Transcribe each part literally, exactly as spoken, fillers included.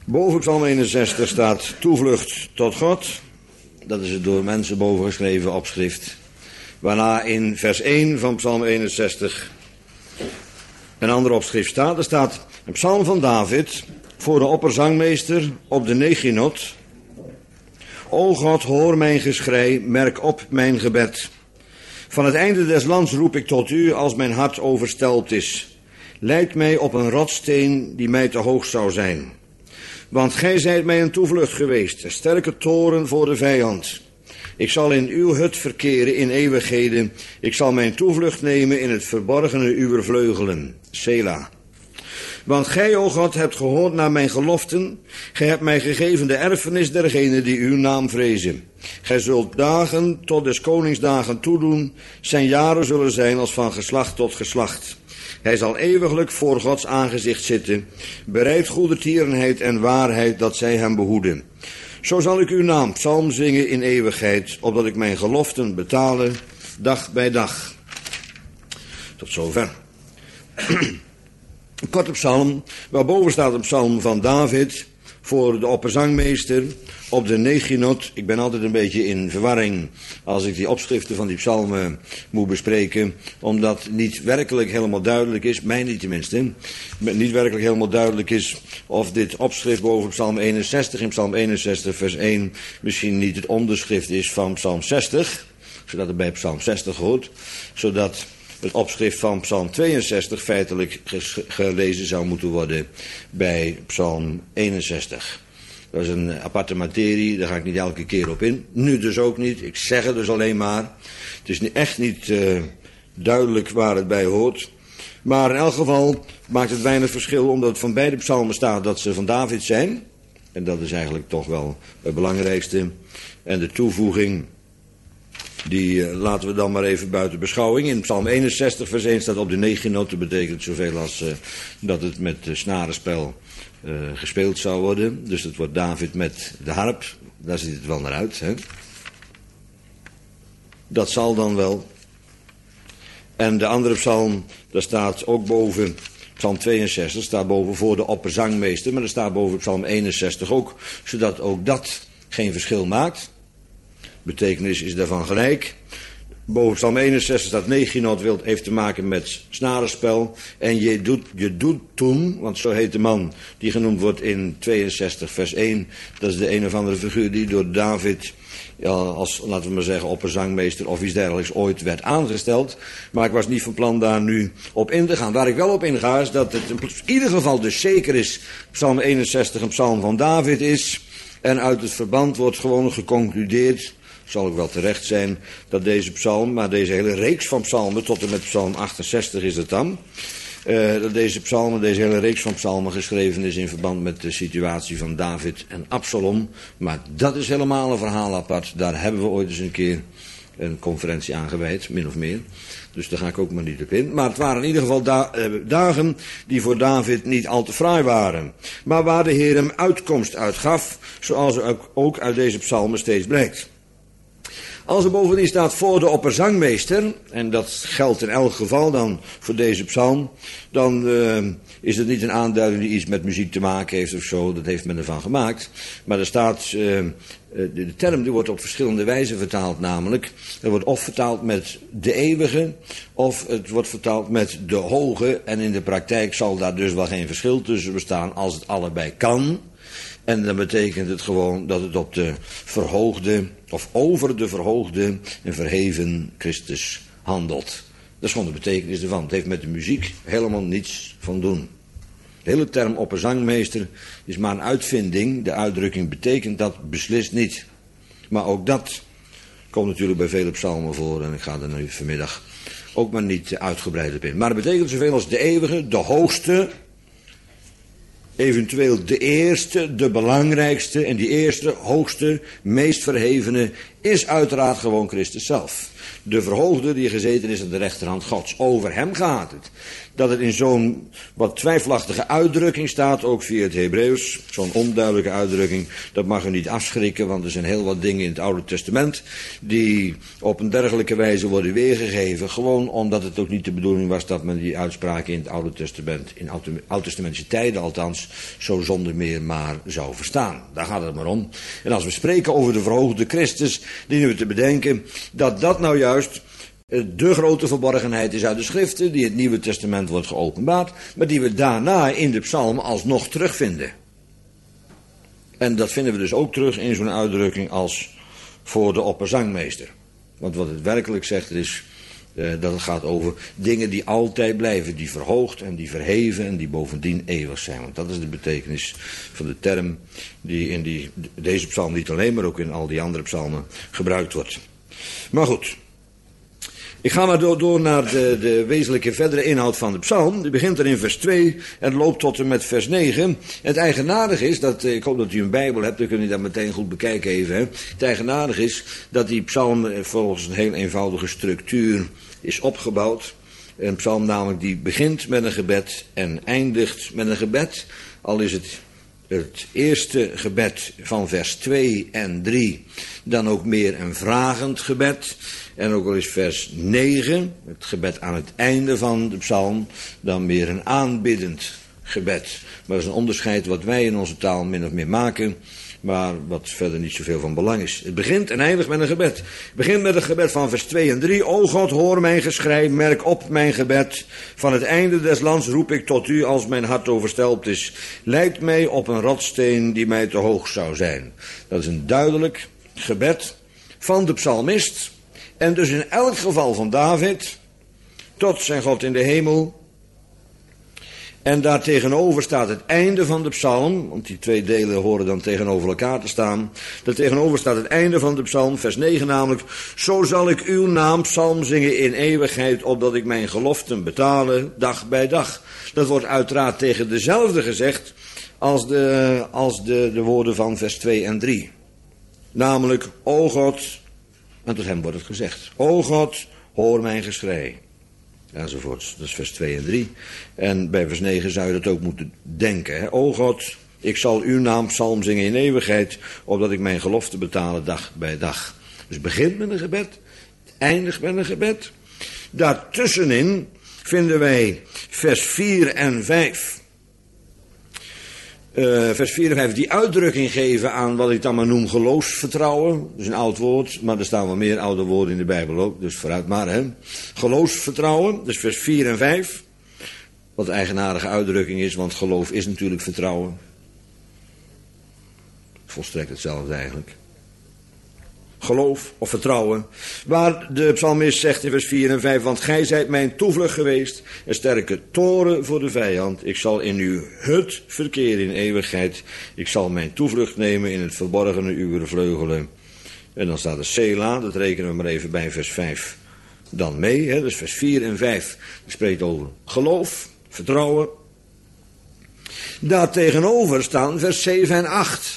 Boven Psalm eenenzestig staat toevlucht tot God. Dat is het door mensen boven geschreven opschrift. Waarna in vers één van Psalm eenenzestig een ander opschrift staat. Er staat een psalm van David voor de opperzangmeester op de Neginot. O God, hoor mijn geschrei, merk op mijn gebed. Van het einde des lands roep ik tot u als mijn hart overstelpt is. Leid mij op een rotsteen die mij te hoog zou zijn. Want gij zijt mij een toevlucht geweest, een sterke toren voor de vijand. Ik zal in uw hut verkeren in eeuwigheden. Ik zal mijn toevlucht nemen in het verborgene uwer vleugelen. Sela. Want gij, o God, hebt gehoord naar mijn geloften. Gij hebt mij gegeven de erfenis dergenen die uw naam vrezen. Gij zult dagen tot des koningsdagen toedoen. Zijn jaren zullen zijn als van geslacht tot geslacht. Hij zal eeuwiglijk voor Gods aangezicht zitten. Bereid goedertierenheid en waarheid dat zij hem behoeden. Zo zal ik uw naam psalm zingen in eeuwigheid, opdat ik mijn geloften betale, dag bij dag. Tot zover. Een korte psalm, waarboven staat een psalm van David voor de opperzangmeester op de Neginot. Ik ben altijd een beetje in verwarring als ik die opschriften van die psalmen moet bespreken, omdat niet werkelijk helemaal duidelijk is, mij niet tenminste, niet werkelijk helemaal duidelijk is of dit opschrift boven psalm eenenzestig in psalm eenenzestig vers één misschien niet het onderschrift is van psalm zestig, zodat het bij psalm zestig hoort, zodat het opschrift van psalm tweeënzestig feitelijk gelezen zou moeten worden bij psalm eenenzestig. Dat is een aparte materie, daar ga ik niet elke keer op in. Nu dus ook niet, ik zeg het dus alleen maar. Het is echt niet uh, duidelijk waar het bij hoort. Maar in elk geval maakt het weinig verschil, omdat het van beide psalmen staat dat ze van David zijn. En dat is eigenlijk toch wel het belangrijkste. En de toevoeging, die uh, laten we dan maar even buiten beschouwing. In psalm eenenzestig vers één staat op de Neginot, dat betekent zoveel als uh, dat het met uh, snarenspel uh, gespeeld zou worden. Dus het wordt David met de harp, daar ziet het wel naar uit. Hè? Dat zal dan wel. En de andere psalm, daar staat ook boven, psalm tweeënzestig, staat boven voor de opperzangmeester, maar er staat boven psalm eenenzestig ook, zodat ook dat geen verschil maakt. Betekenis is daarvan gelijk. Boven psalm eenenzestig staat Neginot, wilt, heeft te maken met snarenspel. En je doet, je doet toen, want zo heet de man die genoemd wordt in tweeënzestig vers één. Dat is de een of andere figuur die door David, ja, als, laten we maar zeggen, opperzangmeester of iets dergelijks ooit werd aangesteld. Maar ik was niet van plan daar nu op in te gaan. Waar ik wel op inga is dat het in ieder geval dus zeker is, psalm eenenzestig een psalm van David is. En uit het verband wordt gewoon geconcludeerd, zal ook wel terecht zijn, dat deze psalm, maar deze hele reeks van psalmen, tot en met psalm achtenzestig is het dan, uh, dat deze psalmen, deze hele reeks van psalmen geschreven is in verband met de situatie van David en Absalom. Maar dat is helemaal een verhaal apart. Daar hebben we ooit eens een keer een conferentie aan gewijd, min of meer. Dus daar ga ik ook maar niet op in. Maar het waren in ieder geval da- uh, dagen die voor David niet al te fraai waren. Maar waar de Heer hem uitkomst uit gaf, zoals ook, ook uit deze psalmen steeds blijkt. Als er bovendien staat voor de opperzangmeester, en dat geldt in elk geval dan voor deze psalm, dan uh, is het niet een aanduiding die iets met muziek te maken heeft of zo, dat heeft men ervan gemaakt. Maar er staat, uh, de, de term die wordt op verschillende wijzen vertaald namelijk. Er wordt of vertaald met de eeuwige, of het wordt vertaald met de hoge, en in de praktijk zal daar dus wel geen verschil tussen bestaan als het allebei kan. En dan betekent het gewoon dat het op de verhoogde, of over de verhoogde en verheven Christus handelt. Dat is gewoon de betekenis ervan. Het heeft met de muziek helemaal niets van doen. De hele term opperzangmeester is maar een uitvinding. De uitdrukking betekent dat beslist niet. Maar ook dat komt natuurlijk bij vele psalmen voor. En ik ga er nu vanmiddag ook maar niet uitgebreid op in. Maar het betekent zoveel als de eeuwige, de hoogste, eventueel de eerste, de belangrijkste en die eerste, hoogste, meest verhevene is uiteraard gewoon Christus zelf. De verhoogde die gezeten is aan de rechterhand Gods. Over hem gaat het. Dat het in zo'n wat twijfelachtige uitdrukking staat, ook via het Hebreeuws, zo'n onduidelijke uitdrukking, dat mag u niet afschrikken, want er zijn heel wat dingen in het Oude Testament die op een dergelijke wijze worden weergegeven, gewoon omdat het ook niet de bedoeling was dat men die uitspraken in het Oude Testament, in oud-testamentische tijden althans, zo zonder meer maar zou verstaan. Daar gaat het maar om. En als we spreken over de verhoogde Christus, dienen we te bedenken dat dat nou juist de grote verborgenheid is uit de schriften, die in het Nieuwe Testament wordt geopenbaard, maar die we daarna in de psalm alsnog terugvinden. En dat vinden we dus ook terug in zo'n uitdrukking als voor de opperzangmeester. Want wat het werkelijk zegt is uh, dat het gaat over dingen die altijd blijven, die verhoogd en die verheven en die bovendien eeuwig zijn. Want dat is de betekenis van de term die in die, deze psalm niet alleen, maar ook in al die andere psalmen gebruikt wordt. Maar goed. Ik ga maar door, door naar de, de wezenlijke verdere inhoud van de psalm. Die begint er in vers twee en loopt tot en met vers negen. En het eigenaardige is, dat, ik hoop dat u een Bijbel hebt, dan kunt u dat meteen goed bekijken even. Hè. Het eigenaardige is dat die psalm volgens een heel eenvoudige structuur is opgebouwd. Een psalm namelijk die begint met een gebed en eindigt met een gebed. Al is het het eerste gebed van vers twee en drie dan ook meer een vragend gebed. En ook al is vers negen, het gebed aan het einde van de psalm, dan meer een aanbiddend gebed. Maar dat is een onderscheid wat wij in onze taal min of meer maken, maar wat verder niet zoveel van belang is. Het begint en eindigt met een gebed. Het begint met een gebed van vers twee en drie. O God, hoor mijn geschrei, merk op mijn gebed. Van het einde des lands roep ik tot u als mijn hart overstelpt is. Leid mij op een rotsteen die mij te hoog zou zijn. Dat is een duidelijk gebed van de psalmist. En dus in elk geval van David, tot zijn God in de hemel. En daar tegenover staat het einde van de psalm, want die twee delen horen dan tegenover elkaar te staan. Daar tegenover staat het einde van de psalm, vers negen namelijk. Zo zal ik uw naam psalm zingen in eeuwigheid, opdat ik mijn geloften betale, dag bij dag. Dat wordt uiteraard tegen dezelfde gezegd als de, als de, de woorden van vers twee en drie. Namelijk, o God, en tot hem wordt het gezegd. O God, hoor mijn geschrei. Enzovoort. Dat is vers twee en drie. En bij vers negen zou je dat ook moeten denken. Hè? O God, ik zal uw naam psalm zingen in eeuwigheid, opdat ik mijn gelofte betalen dag bij dag. Dus het begint met een gebed, het eindigt met een gebed. Daartussenin vinden wij vers vier en vijf. Uh, vers vier en vijf, die uitdrukking geven aan wat ik dan maar noem geloofsvertrouwen. Dat is een oud woord, maar er staan wel meer oude woorden in de Bijbel ook, dus vooruit maar. Hè. Geloofsvertrouwen, dus vers vier en vijf. Wat een eigenaardige uitdrukking is, want geloof is natuurlijk vertrouwen. Volstrekt hetzelfde eigenlijk. Geloof of vertrouwen. Waar de psalmist zegt in vers vier en vijf, want gij zijt mijn toevlucht geweest, een sterke toren voor de vijand. Ik zal in uw hut verkeren in eeuwigheid. Ik zal mijn toevlucht nemen in het verborgene uw vleugelen. En dan staat er Sela, dat rekenen we maar even bij vers vijf dan mee. Hè? Dus vers vier en vijf spreekt over geloof, vertrouwen. Daar tegenover staan vers zeven en acht.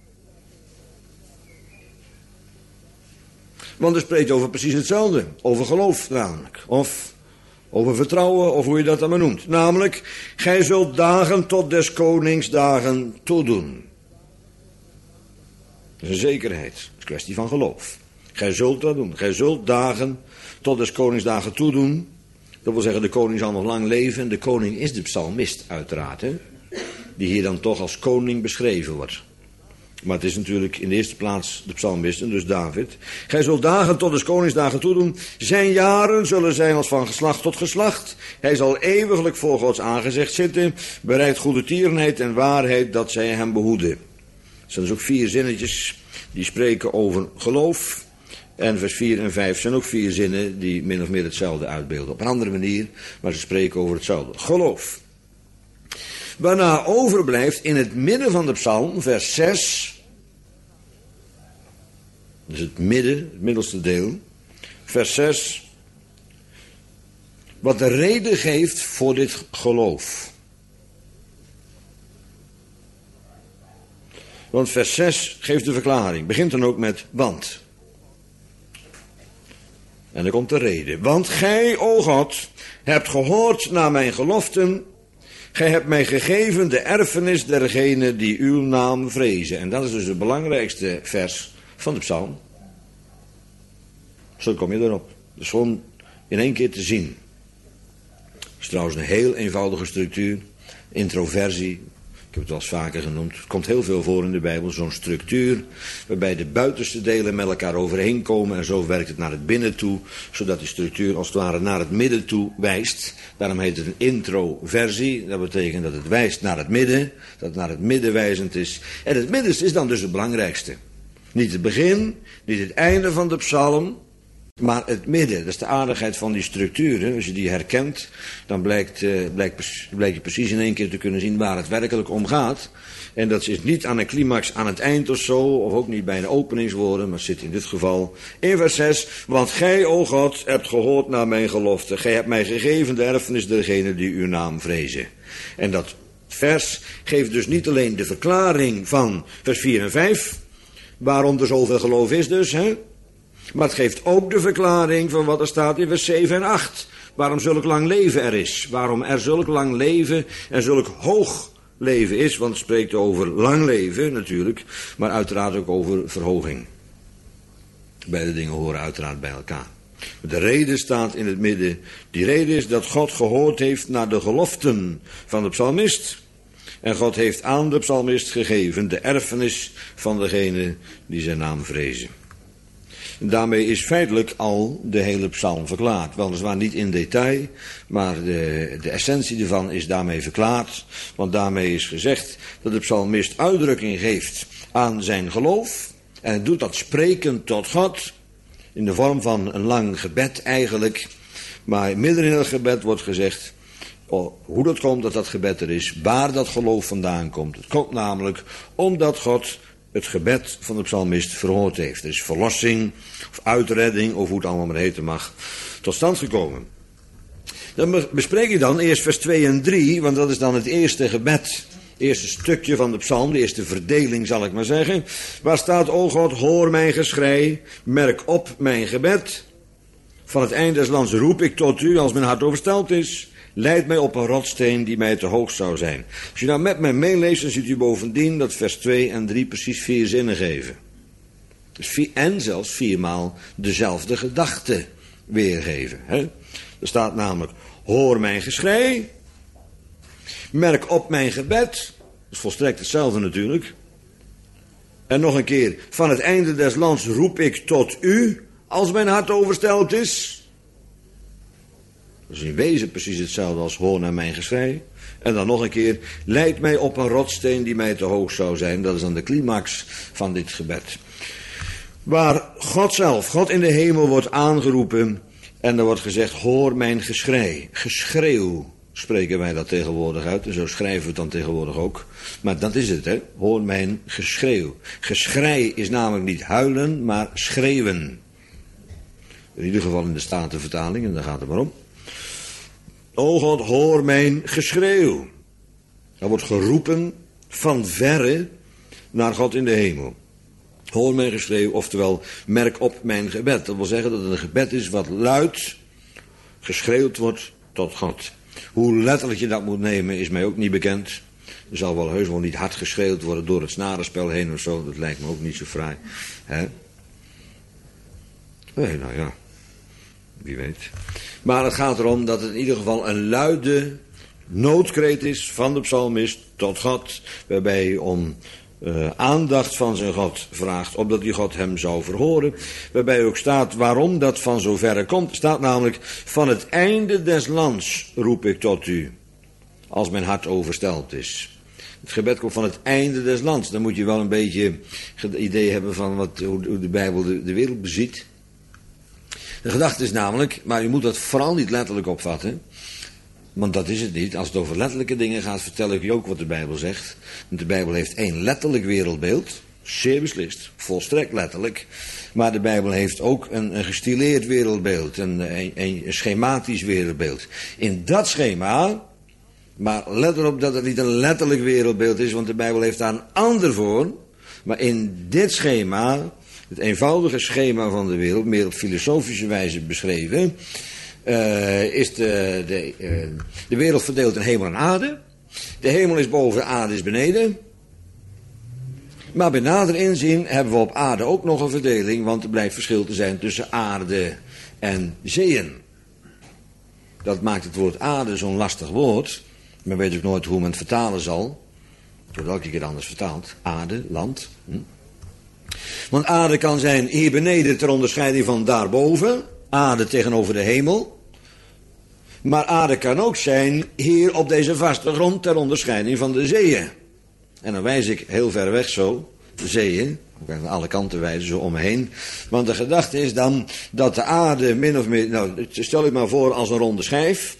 Want het spreekt over precies hetzelfde. Over geloof namelijk. Of over vertrouwen, of hoe je dat dan maar noemt. Namelijk, gij zult dagen tot des konings dagen toedoen. Dat is een zekerheid. Dat is een kwestie van geloof. Gij zult dat doen. Gij zult dagen tot des konings dagen toedoen. Dat wil zeggen, de koning zal nog lang leven. En de koning is de psalmist uiteraard. Hè? Die hier dan toch als koning beschreven wordt. Maar het is natuurlijk in de eerste plaats de psalmist, en dus David. Gij zult dagen tot des koningsdagen toedoen. Zijn jaren zullen zijn als van geslacht tot geslacht. Hij zal eeuwiglijk voor Gods aangezicht zitten. Bereidt goede tierenheid en waarheid dat zij hem behoeden. Er zijn dus ook vier zinnetjes die spreken over geloof. En vers vier en vijf zijn ook vier zinnen die min of meer hetzelfde uitbeelden. Op een andere manier, maar ze spreken over hetzelfde. Geloof. Waarna overblijft in het midden van de psalm, vers zes. Dus het midden, het middelste deel. Vers zes. Wat de reden geeft voor dit geloof. Want vers zes geeft de verklaring. Begint dan ook met want. En dan komt de reden. Want gij, o God, hebt gehoord naar mijn geloften. Gij hebt mij gegeven de erfenis dergenen die uw naam vrezen. En dat is dus het belangrijkste vers van de psalm. Zo kom je erop. Dat is gewoon in één keer te zien. Het is trouwens een heel eenvoudige structuur. Introversie. Ik heb het wel eens vaker genoemd. Het komt heel veel voor in de Bijbel. Zo'n structuur waarbij de buitenste delen met elkaar overheen komen. En zo werkt het naar het binnen toe. Zodat die structuur als het ware naar het midden toe wijst. Daarom heet het een introversie. Dat betekent dat het wijst naar het midden. Dat het naar het midden wijzend is. En het middenste is dan dus het belangrijkste. Niet het begin, niet het einde van de psalm. Maar het midden, dat is de aardigheid van die structuren. Als je die herkent, dan blijkt, uh, blijkt, blijkt je precies in één keer te kunnen zien waar het werkelijk om gaat. En dat is niet aan een climax aan het eind of zo, of ook niet bij een openingswoorden, maar zit in dit geval in vers zes. Want gij, o God, hebt gehoord naar mijn gelofte. Gij hebt mij gegeven de erfenis dergenen die uw naam vrezen. En dat vers geeft dus niet alleen de verklaring van vers vier en vijf, waarom er zoveel geloof is dus, hè. Maar het geeft ook de verklaring van wat er staat in vers zeven en acht. Waarom zulk lang leven er is. Waarom er zulk lang leven en zulk hoog leven is. Want het spreekt over lang leven natuurlijk. Maar uiteraard ook over verhoging. Beide dingen horen uiteraard bij elkaar. De reden staat in het midden. Die reden is dat God gehoord heeft naar de geloften van de psalmist. En God heeft aan de psalmist gegeven de erfenis van degene die zijn naam vrezen. En daarmee is feitelijk al de hele psalm verklaard. Weliswaar niet in detail, maar de, de essentie ervan is daarmee verklaard. Want daarmee is gezegd dat de psalmist uitdrukking geeft aan zijn geloof. En hij doet dat sprekend tot God, in de vorm van een lang gebed eigenlijk. Maar midden in het gebed wordt gezegd oh, hoe dat komt dat dat gebed er is, waar dat geloof vandaan komt. Het komt namelijk omdat God het gebed van de psalmist verhoord heeft. Er is verlossing, of uitredding, of hoe het allemaal maar heten mag, tot stand gekomen. Dan bespreek ik dan eerst vers twee en drie, want dat is dan het eerste gebed. Het eerste stukje van de psalm, de eerste verdeling zal ik maar zeggen. Waar staat, o God, hoor mijn geschrei, merk op mijn gebed. Van het eind des lands roep ik tot u als mijn hart overstelpt is. Leid mij op een rotsteen die mij te hoog zou zijn. Als je nou met mij meeleest, dan ziet u bovendien dat vers twee en drie precies vier zinnen geven. Dus vier, en zelfs viermaal dezelfde gedachte weergeven. Hè? Er staat namelijk, hoor mijn geschrei, merk op mijn gebed. Dat is volstrekt hetzelfde natuurlijk. En nog een keer, van het einde des lands roep ik tot u, als mijn hart overstelpt is. Dat is in wezen precies hetzelfde als hoor naar mijn geschrei. En dan nog een keer, leid mij op een rotsteen die mij te hoog zou zijn. Dat is dan de climax van dit gebed. Waar God zelf, God in de hemel wordt aangeroepen. En er wordt gezegd, hoor mijn geschrei. Geschreeuw spreken wij dat tegenwoordig uit. En zo schrijven we het dan tegenwoordig ook. Maar dat is het, hè. Hoor mijn geschreeuw. Geschrei is namelijk niet huilen, maar schreeuwen. In ieder geval in de Statenvertaling, en daar gaat het maar om. O God, hoor mijn geschreeuw. Er wordt geroepen van verre naar God in de hemel. Hoor mijn geschreeuw, oftewel merk op mijn gebed. Dat wil zeggen dat het een gebed is wat luid geschreeuwd wordt tot God. Hoe letterlijk je dat moet nemen is mij ook niet bekend. Er zal wel heus wel niet hard geschreeuwd worden door het snarenspel heen of zo. Dat lijkt me ook niet zo fraai. Hè? Nee, nou ja. Wie weet. Maar het gaat erom dat het in ieder geval een luide noodkreet is van de psalmist tot God. Waarbij hij om uh, aandacht van zijn God vraagt. Opdat die God hem zou verhoren. Waarbij ook staat waarom dat van zo verre komt. Er staat namelijk van het einde des lands roep ik tot u. Als mijn hart overstelpt is. Het gebed komt van het einde des lands. Dan moet je wel een beetje het idee hebben van wat, hoe de Bijbel de, de wereld beziet. De gedachte is namelijk, maar u moet dat vooral niet letterlijk opvatten. Want dat is het niet. Als het over letterlijke dingen gaat, vertel ik u ook wat de Bijbel zegt. Want de Bijbel heeft één letterlijk wereldbeeld. Zeer beslist. Volstrekt letterlijk. Maar de Bijbel heeft ook een, een gestileerd wereldbeeld. Een, een, een schematisch wereldbeeld. In dat schema, maar let erop dat het niet een letterlijk wereldbeeld is. Want de Bijbel heeft daar een ander voor. Maar in dit schema het eenvoudige schema van de wereld, meer op filosofische wijze beschreven, uh, is de, de, uh, de wereld verdeeld in hemel en aarde. De hemel is boven, de aarde is beneden. Maar bij nader inzien hebben we op aarde ook nog een verdeling, want er blijft verschil te zijn tussen aarde en zeeën. Dat maakt het woord aarde zo'n lastig woord. Men weet ook nooit hoe men het vertalen zal. Het wordt elke keer anders vertaald. Aarde, land. Hm. Want aarde kan zijn hier beneden ter onderscheiding van daarboven. Aarde tegenover de hemel. Maar aarde kan ook zijn hier op deze vaste grond ter onderscheiding van de zeeën. En dan wijs ik heel ver weg zo, de zeeën. Ik kan aan alle kanten wijzen, zo om me heen. Want de gedachte is dan dat de aarde min of meer... Nou, stel je maar voor als een ronde schijf.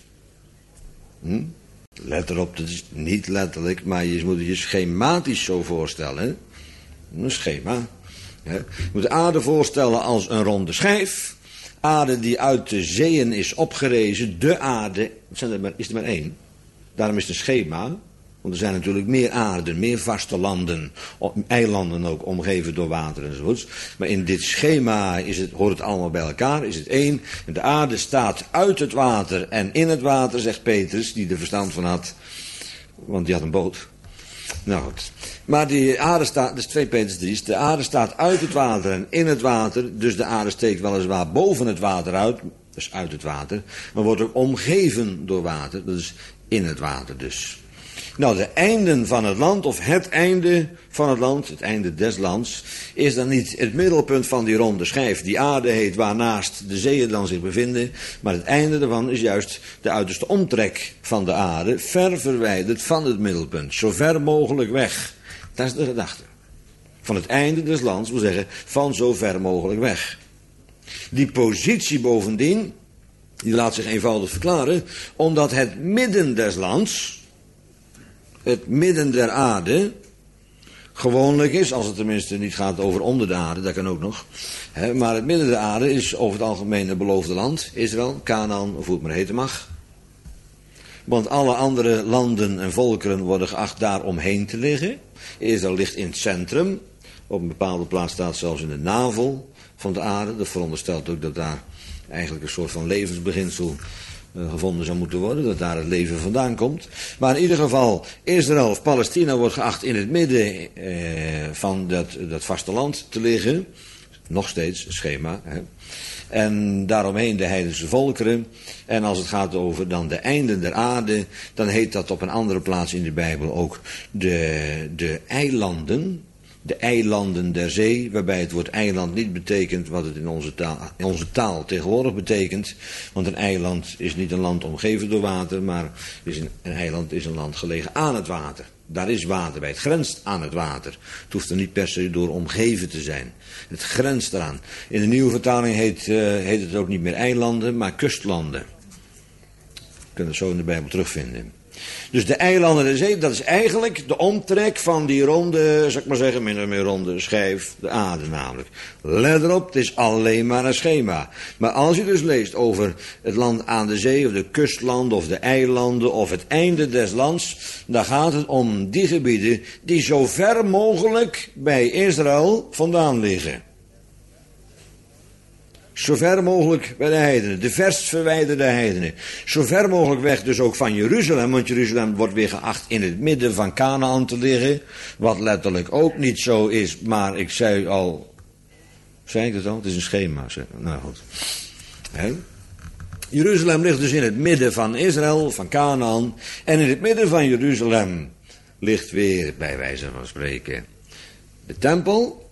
Hm? Let erop, dat is niet letterlijk, maar je moet het je schematisch zo voorstellen. Een schema. Hè? Je moet de aarde voorstellen als een ronde schijf. Aarde die uit de zeeën is opgerezen. De aarde, zijn er maar, is er maar één. Daarom is het een schema. Want er zijn natuurlijk meer aarden, meer vaste landen, eilanden ook, omgeven door water enzovoorts. Maar in dit schema is het, hoort het allemaal bij elkaar, is het één. En de aarde staat uit het water en in het water, zegt Petrus, die er verstand van had. Want die had een boot. Nou goed. Maar die aarde staat, dus twee Petrus drie, de aarde staat uit het water en in het water. Dus de aarde steekt weliswaar boven het water uit, dus uit het water. Maar wordt ook omgeven door water, dat is in het water dus. Nou, de einden van het land, of het einde van het land, het einde des lands, is dan niet het middelpunt van die ronde schijf, die aarde heet, waarnaast de zeeën dan zich bevinden, maar het einde daarvan is juist de uiterste omtrek van de aarde, ver verwijderd van het middelpunt, zo ver mogelijk weg. Dat is de gedachte. Van het einde des lands, wil zeggen, van zo ver mogelijk weg. Die positie bovendien, die laat zich eenvoudig verklaren, omdat het midden des lands, het midden der aarde, gewoonlijk is, als het tenminste niet gaat over onder de aarde, dat kan ook nog. Hè, maar het midden der aarde is over het algemeen het beloofde land, Israël, Kanaan, of hoe het maar heten mag. Want alle andere landen en volkeren worden geacht daar omheen te liggen. Israël ligt in het centrum, op een bepaalde plaats staat zelfs in de navel van de aarde. Dat veronderstelt ook dat daar eigenlijk een soort van levensbeginsel gevonden zou moeten worden, dat daar het leven vandaan komt. Maar in ieder geval, Israël of Palestina wordt geacht in het midden eh, van dat, dat vasteland te liggen. Nog steeds een schema. Hè. En daaromheen de heidense volkeren. En als het gaat over dan de einden der aarde, dan heet dat op een andere plaats in de Bijbel ook de, de eilanden. De eilanden der zee, waarbij het woord eiland niet betekent wat het in onze taal, in onze taal tegenwoordig betekent. Want een eiland is niet een land omgeven door water, maar is een, een eiland is een land gelegen aan het water. Daar is water bij, het grenst aan het water. Het hoeft er niet per se door omgeven te zijn. Het grenst eraan. In de nieuwe vertaling heet, uh, heet het ook niet meer eilanden, maar kustlanden. Je kunt het zo in de Bijbel terugvinden. Dus de eilanden der zee, dat is eigenlijk de omtrek van die ronde, zou ik maar zeggen, min of meer ronde schijf, de aarde namelijk. Let erop, het is alleen maar een schema. Maar als je dus leest over het land aan de zee, of de kustlanden, of de eilanden, of het einde des lands, dan gaat het om die gebieden die zo ver mogelijk bij Israël vandaan liggen. Zo ver mogelijk bij de heidenen, de verst verwijderde heidenen. Zo ver mogelijk weg dus ook van Jeruzalem, want Jeruzalem wordt weer geacht in het midden van Kanaan te liggen. Wat letterlijk ook niet zo is, maar ik zei al, zei ik het al? Het is een schema. Nou goed. He? Jeruzalem ligt dus in het midden van Israël, van Kanaan. En in het midden van Jeruzalem ligt weer, bij wijze van spreken, de tempel.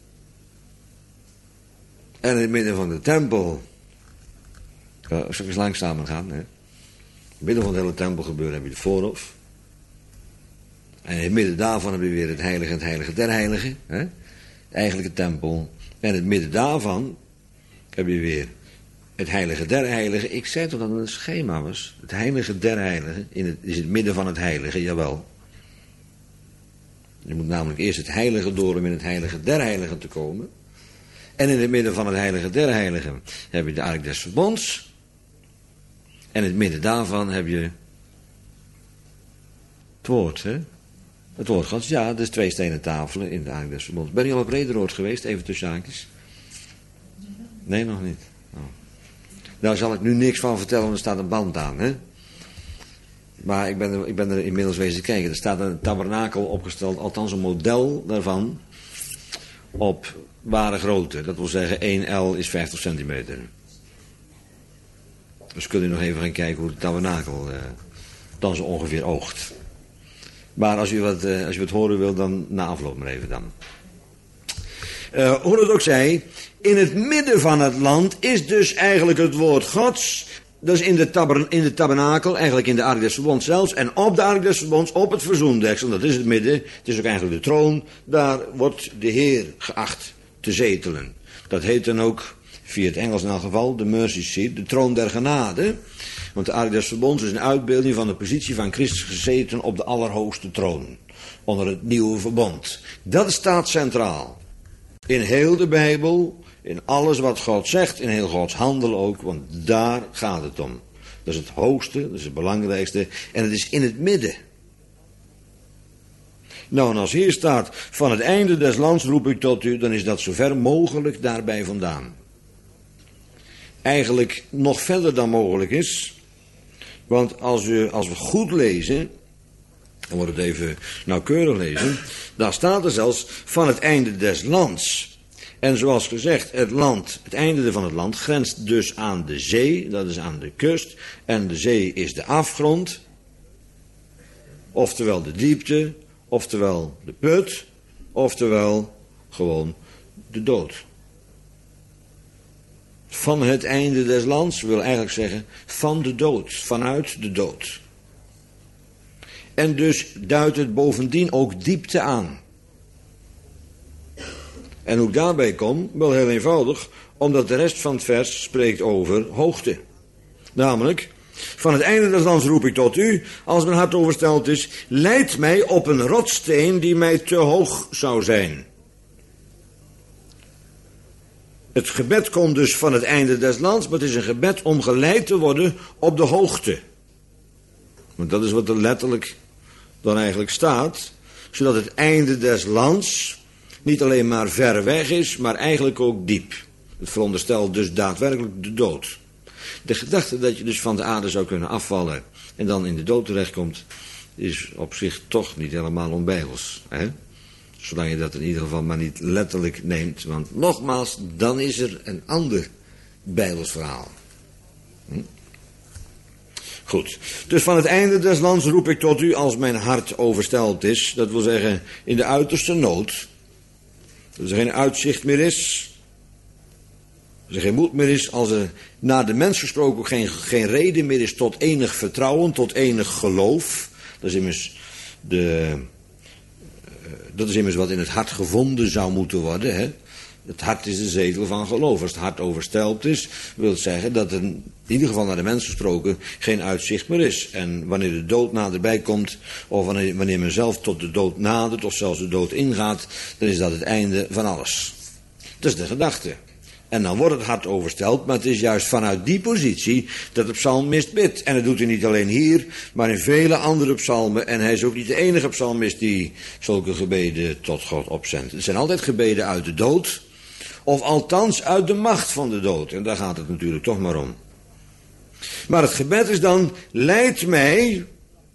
En in het midden van de tempel, uh, als we eens langzamer gaan, hè. In het midden van het hele tempelgebeuren heb je de voorhof. En in het midden daarvan heb je weer het heilige en het heilige der heiligen, hè. De eigenlijke tempel. En in het midden daarvan heb je weer het heilige der heiligen. Ik zei toch dat het een schema was? Het heilige der heiligen in het, is het midden van het heilige, jawel. Je moet namelijk eerst het heilige door om in het heilige der heiligen te komen. En in het midden van het heilige der heiligen heb je de ark des verbonds. En in het midden daarvan heb je het woord, hè? Het woord Gods, ja, dat is twee stenen tafelen in de Ark des Verbonds. Ben je al op Rederoord geweest, even tussen haakjes? Nee, nog niet. Oh. Daar zal ik nu niks van vertellen, want er staat een band aan, hè? Maar ik ben, er, ik ben er inmiddels wezen kijken. Er staat een tabernakel opgesteld, althans een model daarvan, op ware grootte. Dat wil zeggen, één L is vijftig centimeter. Dus kunt u nog even gaan kijken hoe de tabernakel eh, dan zo ongeveer oogt. Maar als u, wat, uh, als u wat horen wil, dan na afloop maar even dan. Uh, hoe het ook zij, in het midden van het land is dus eigenlijk het woord Gods. Dat is in de, taber, in de tabernakel, eigenlijk in de Ark des Verbonds zelfs. En op de Ark des Verbonds, op het verzoendeksel, dat is het midden. Het is ook eigenlijk de troon. Daar wordt de Heer geacht te zetelen. Dat heet dan ook, via het Engels in elk geval, de mercy seat, de troon der genade. Want de Ark des Verbonds is een uitbeelding van de positie van Christus gezeten op de allerhoogste troon. Onder het nieuwe verbond. Dat staat centraal. In heel de Bijbel, in alles wat God zegt, in heel Gods handel ook, want daar gaat het om. Dat is het hoogste, dat is het belangrijkste en het is in het midden. Nou, en als hier staat, van het einde des lands roep ik tot u, dan is dat zo ver mogelijk daarbij vandaan. Eigenlijk nog verder dan mogelijk is. Want als we, als we goed lezen, dan wordt het even nauwkeurig lezen, daar staat er zelfs van het einde des lands. En zoals gezegd, het land, het einde van het land grenst dus aan de zee, dat is aan de kust. En de zee is de afgrond, oftewel de diepte, oftewel de put, oftewel gewoon de dood. Van het einde des lands wil eigenlijk zeggen van de dood, vanuit de dood. En dus duidt het bovendien ook diepte aan. En hoe ik daarbij kom, wel heel eenvoudig, omdat de rest van het vers spreekt over hoogte. Namelijk, van het einde des lands roep ik tot u, als mijn hart oversteld is, leid mij op een rotssteen die mij te hoog zou zijn. Het gebed komt dus van het einde des lands, maar het is een gebed om geleid te worden op de hoogte. Want dat is wat er letterlijk dan eigenlijk staat, zodat het einde des lands niet alleen maar ver weg is, maar eigenlijk ook diep. Het veronderstelt dus daadwerkelijk de dood. De gedachte dat je dus van de aarde zou kunnen afvallen en dan in de dood terechtkomt, is op zich toch niet helemaal onbijbels, hè? Zolang je dat in ieder geval maar niet letterlijk neemt. Want nogmaals, dan is er een ander Bijbels verhaal. Hm? Goed. Dus van het einde des lands roep ik tot u als mijn hart oversteld is. Dat wil zeggen in de uiterste nood. Als er geen uitzicht meer is. Als er geen moed meer is. Als er naar de mens gesproken ook geen, geen reden meer is tot enig vertrouwen. Tot enig geloof. Dat is immers de... Dat is immers wat in het hart gevonden zou moeten worden. Hè? Het hart is de zetel van geloof. Als het hart overstelpt is, wil het zeggen dat er in ieder geval naar de mens gesproken geen uitzicht meer is. En wanneer de dood naderbij komt, of wanneer, wanneer men zelf tot de dood nadert, of zelfs de dood ingaat, dan is dat het einde van alles. Dat is de gedachte. En dan wordt het hart oversteld, maar het is juist vanuit die positie dat de psalmist bidt. En dat doet hij niet alleen hier, maar in vele andere psalmen. En hij is ook niet de enige psalmist die zulke gebeden tot God opzendt. Het zijn altijd gebeden uit de dood, of althans uit de macht van de dood. En daar gaat het natuurlijk toch maar om. Maar het gebed is dan, leid mij,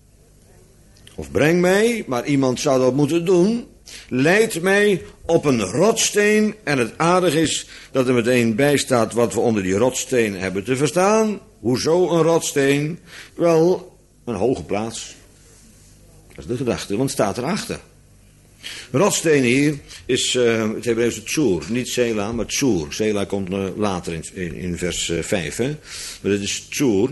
of breng mij, maar iemand zou dat moeten doen, leid mij op een rotssteen. En het aardige is dat er meteen bij staat wat we onder die rotssteen hebben te verstaan. Hoezo een rotssteen? Wel, een hoge plaats. Dat is de gedachte, want het staat erachter. Rotsteen hier is uh, het Hebreeuwse tsoer, niet Sela, maar tsoer. Sela komt uh, later in, in, in vers uh, vijf, hè. Maar dit is tsoer.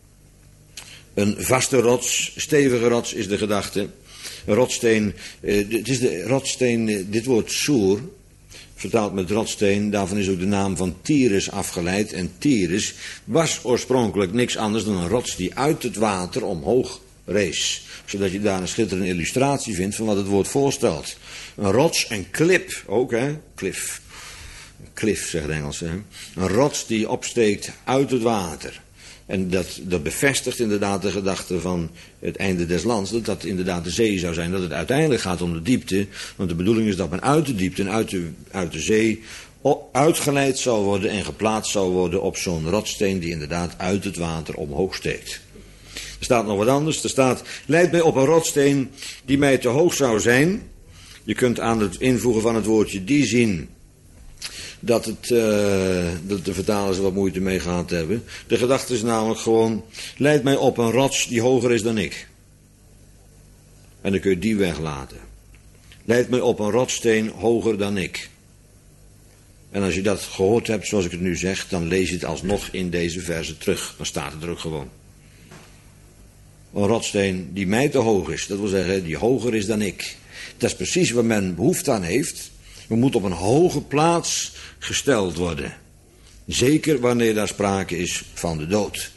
Een vaste rots, stevige rots is de gedachte. Een rotsteen, uh, het is de rotsteen, uh, dit woord tsoer, vertaald met rotsteen, daarvan is ook de naam van Tyrus afgeleid. En Tyrus was oorspronkelijk niks anders dan een rots die uit het water omhoog rees. Zodat je daar een schitterende illustratie vindt van wat het woord voorstelt. Een rots, een klip ook, hè? Cliff. Cliff, zegt de Engels, hè? Een rots die opsteekt uit het water. En dat, dat bevestigt inderdaad de gedachte van het einde des lands, dat dat inderdaad de zee zou zijn, dat het uiteindelijk gaat om de diepte, want de bedoeling is dat men uit de diepte en uit de, uit de zee uitgeleid zou worden en geplaatst zou worden op zo'n rotsteen die inderdaad uit het water omhoog steekt. Er staat nog wat anders, er staat, leid mij op een rotsteen die mij te hoog zou zijn. Je kunt aan het invoegen van het woordje die zien dat, het, uh, dat de vertalers er wat moeite mee gehad hebben. De gedachte is namelijk gewoon, leid mij op een rots die hoger is dan ik. En dan kun je die weglaten. Leid mij op een rotsteen hoger dan ik. En als je dat gehoord hebt, zoals ik het nu zeg, dan lees je het alsnog in deze verse terug. Dan staat het er ook gewoon. Een rotsteen die mij te hoog is, dat wil zeggen, die hoger is dan ik. Dat is precies waar men behoefte aan heeft. We moeten op een hoge plaats gesteld worden. Zeker wanneer daar sprake is van de dood.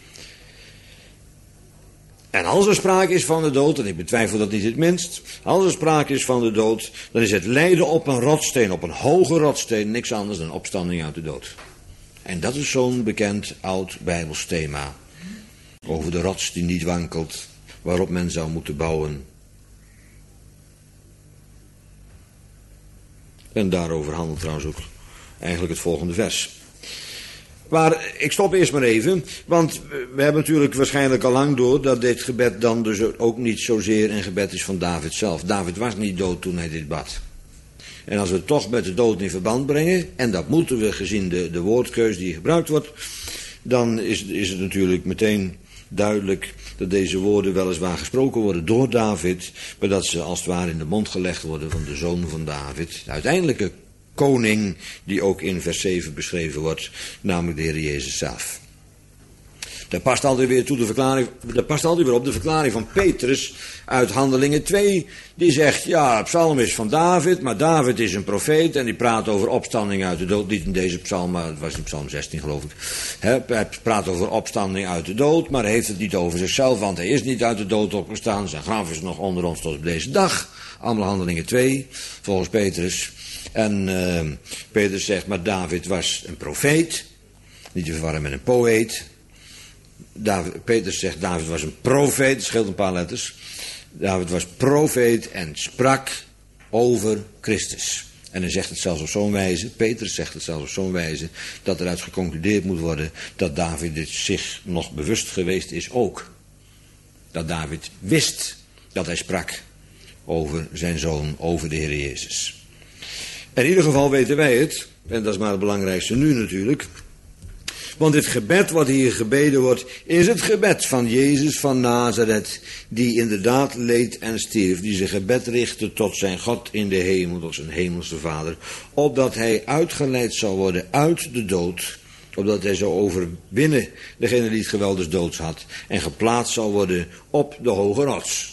En als er sprake is van de dood, en ik betwijfel dat niet het minst, als er sprake is van de dood, dan is het lijden op een rotsteen, op een hoge rotsteen, niks anders dan opstanding uit de dood. En dat is zo'n bekend oud Bijbels thema. Over de rots die niet wankelt, waarop men zou moeten bouwen. En daarover handelt trouwens ook eigenlijk het volgende vers. Maar ik stop eerst maar even, want we hebben natuurlijk waarschijnlijk al lang door dat dit gebed dan dus ook niet zozeer een gebed is van David zelf. David was niet dood toen hij dit bad. En als we het toch met de dood in verband brengen, en dat moeten we gezien de, de woordkeus die gebruikt wordt, dan is, is het natuurlijk meteen duidelijk dat deze woorden weliswaar gesproken worden door David, maar dat ze als het ware in de mond gelegd worden van de zoon van David, de uiteindelijke koning die ook in vers zeven beschreven wordt, namelijk de Heer Jezus zelf. Dat past altijd weer toe de verklaring, dat past altijd weer op de verklaring van Petrus uit Handelingen twee, die zegt, ja, het psalm is van David, maar David is een profeet en die praat over opstanding uit de dood, niet in deze psalm, maar het was in psalm zestien geloof ik. He, hij praat over opstanding uit de dood, maar hij heeft het niet over zichzelf, want hij is niet uit de dood opgestaan, zijn graf is nog onder ons tot op deze dag. Allemaal Handelingen twee, volgens Petrus. En uh, Petrus zegt, maar David was een profeet, niet te verwarren met een poëet. David, Petrus zegt, David was een profeet, het scheelt een paar letters. David was profeet en sprak over Christus. En hij zegt het zelfs op zo'n wijze, Petrus zegt het zelfs op zo'n wijze, dat eruit geconcludeerd moet worden dat David dit zich nog bewust geweest is ook. Dat David wist dat hij sprak over zijn zoon, over de Heer Jezus. In ieder geval weten wij het, en dat is maar het belangrijkste nu natuurlijk. Want het gebed wat hier gebeden wordt, is het gebed van Jezus van Nazareth, die inderdaad leed en stierf, die zijn gebed richtte tot zijn God in de hemel, tot zijn hemelse Vader, opdat hij uitgeleid zou worden uit de dood, opdat hij zou overwinnen degene die het geweld des doods had, en geplaatst zou worden op de hoge rots.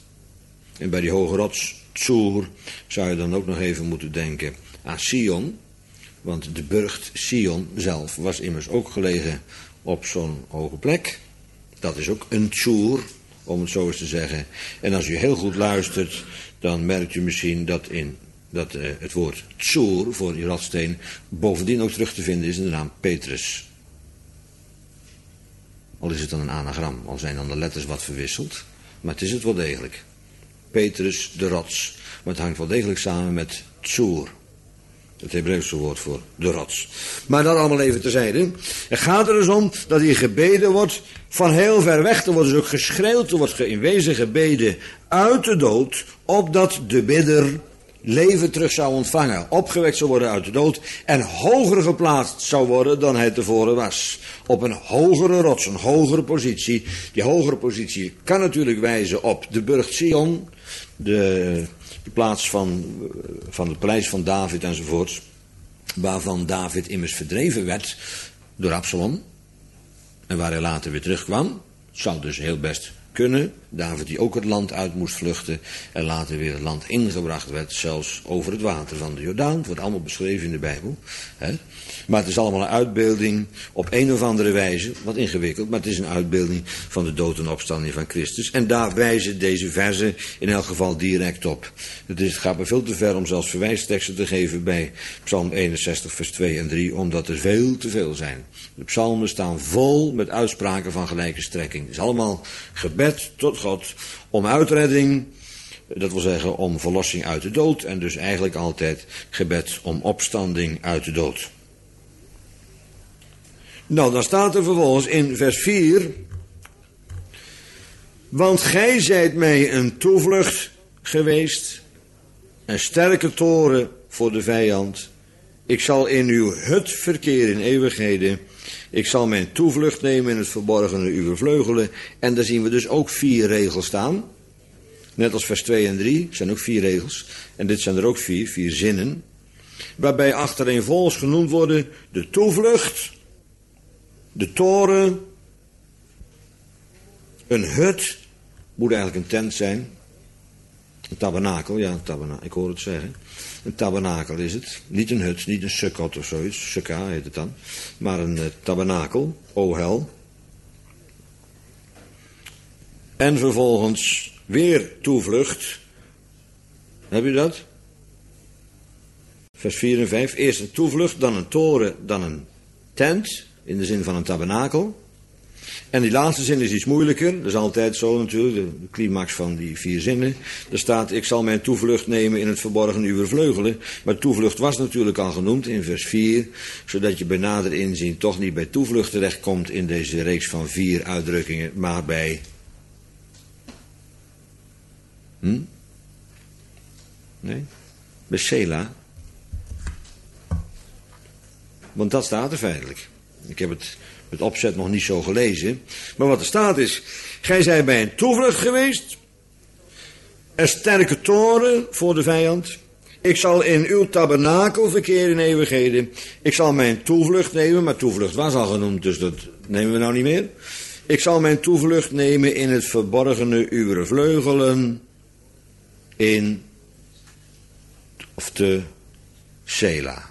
En bij die hoge rots, Tsoer, zou je dan ook nog even moeten denken aan Sion. Want de burcht Sion zelf was immers ook gelegen op zo'n hoge plek. Dat is ook een Tsoer, om het zo eens te zeggen. En als u heel goed luistert, dan merkt u misschien dat, in, dat uh, het woord Tsoer voor die rotsteen bovendien ook terug te vinden is in de naam Petrus. Al is het dan een anagram, al zijn dan de letters wat verwisseld. Maar het is het wel degelijk. Petrus de rots. Maar het hangt wel degelijk samen met Tsoer. Het Hebreeuwse woord voor de rots. Maar dat allemaal even terzijde. Het gaat er dus om dat hier gebeden wordt van heel ver weg. Er wordt dus ook geschreeuwd, er wordt in wezen gebeden uit de dood, opdat de bidder leven terug zou ontvangen. Opgewekt zou worden uit de dood en hoger geplaatst zou worden dan hij tevoren was. Op een hogere rots, een hogere positie. Die hogere positie kan natuurlijk wijzen op de burcht Sion, de... de plaats van, van het paleis van David enzovoort, waarvan David immers verdreven werd door Absalom, en waar hij later weer terugkwam. Het zou dus heel best kunnen. David die ook het land uit moest vluchten en later weer het land ingebracht werd, zelfs over het water van de Jordaan. Het wordt allemaal beschreven in de Bijbel. Hè? Maar het is allemaal een uitbeelding op een of andere wijze, wat ingewikkeld, maar het is een uitbeelding van de dood en opstanding van Christus. En daar wijzen deze verzen in elk geval direct op. Het, is, het gaat me veel te ver om zelfs verwijsteksten te geven bij Psalm eenenzestig vers twee en drie, omdat er veel te veel zijn. De psalmen staan vol met uitspraken van gelijke strekking. Het is allemaal gebed tot God om uitredding, dat wil zeggen om verlossing uit de dood, en dus eigenlijk altijd gebed om opstanding uit de dood. Nou, dan staat er vervolgens in vers vier, want gij zijt mij een toevlucht geweest, een sterke toren voor de vijand. Ik zal in uw hut verkeren in eeuwigheden. Ik zal mijn toevlucht nemen in het verborgene uw vleugelen. En daar zien we dus ook vier regels staan. Net als vers twee en drie zijn ook vier regels. En dit zijn er ook vier, vier zinnen. Waarbij achtereenvolgens genoemd worden de toevlucht, de toren, een hut, moet eigenlijk een tent zijn. Een tabernakel, ja, een tabernakel, ik hoor het zeggen. Een tabernakel is het. Niet een hut, niet een sukkot of zoiets. Sukka heet het dan. Maar een uh, tabernakel, ohel. En vervolgens weer toevlucht. Heb je dat? Vers vier en vijf. Eerst een toevlucht, dan een toren, dan een tent. In de zin van een tabernakel. En die laatste zin is iets moeilijker. Dat is altijd zo natuurlijk, de climax van die vier zinnen. Er staat, ik zal mijn toevlucht nemen in het verborgen uw vleugelen. Maar toevlucht was natuurlijk al genoemd in vers vier. Zodat je bij nader inzien toch niet bij toevlucht terechtkomt in deze reeks van vier uitdrukkingen. Maar bij... Hm? Nee? Bij Sela. Want dat staat er feitelijk. Ik heb het... Het opzet nog niet zo gelezen. Maar wat er staat is, gij zijt bij een toevlucht geweest. Een sterke toren voor de vijand. Ik zal in uw tabernakel verkeren in eeuwigheden. Ik zal mijn toevlucht nemen, maar toevlucht was al genoemd, dus dat nemen we nou niet meer. Ik zal mijn toevlucht nemen in het verborgene uw vleugelen. In, of te, Sela.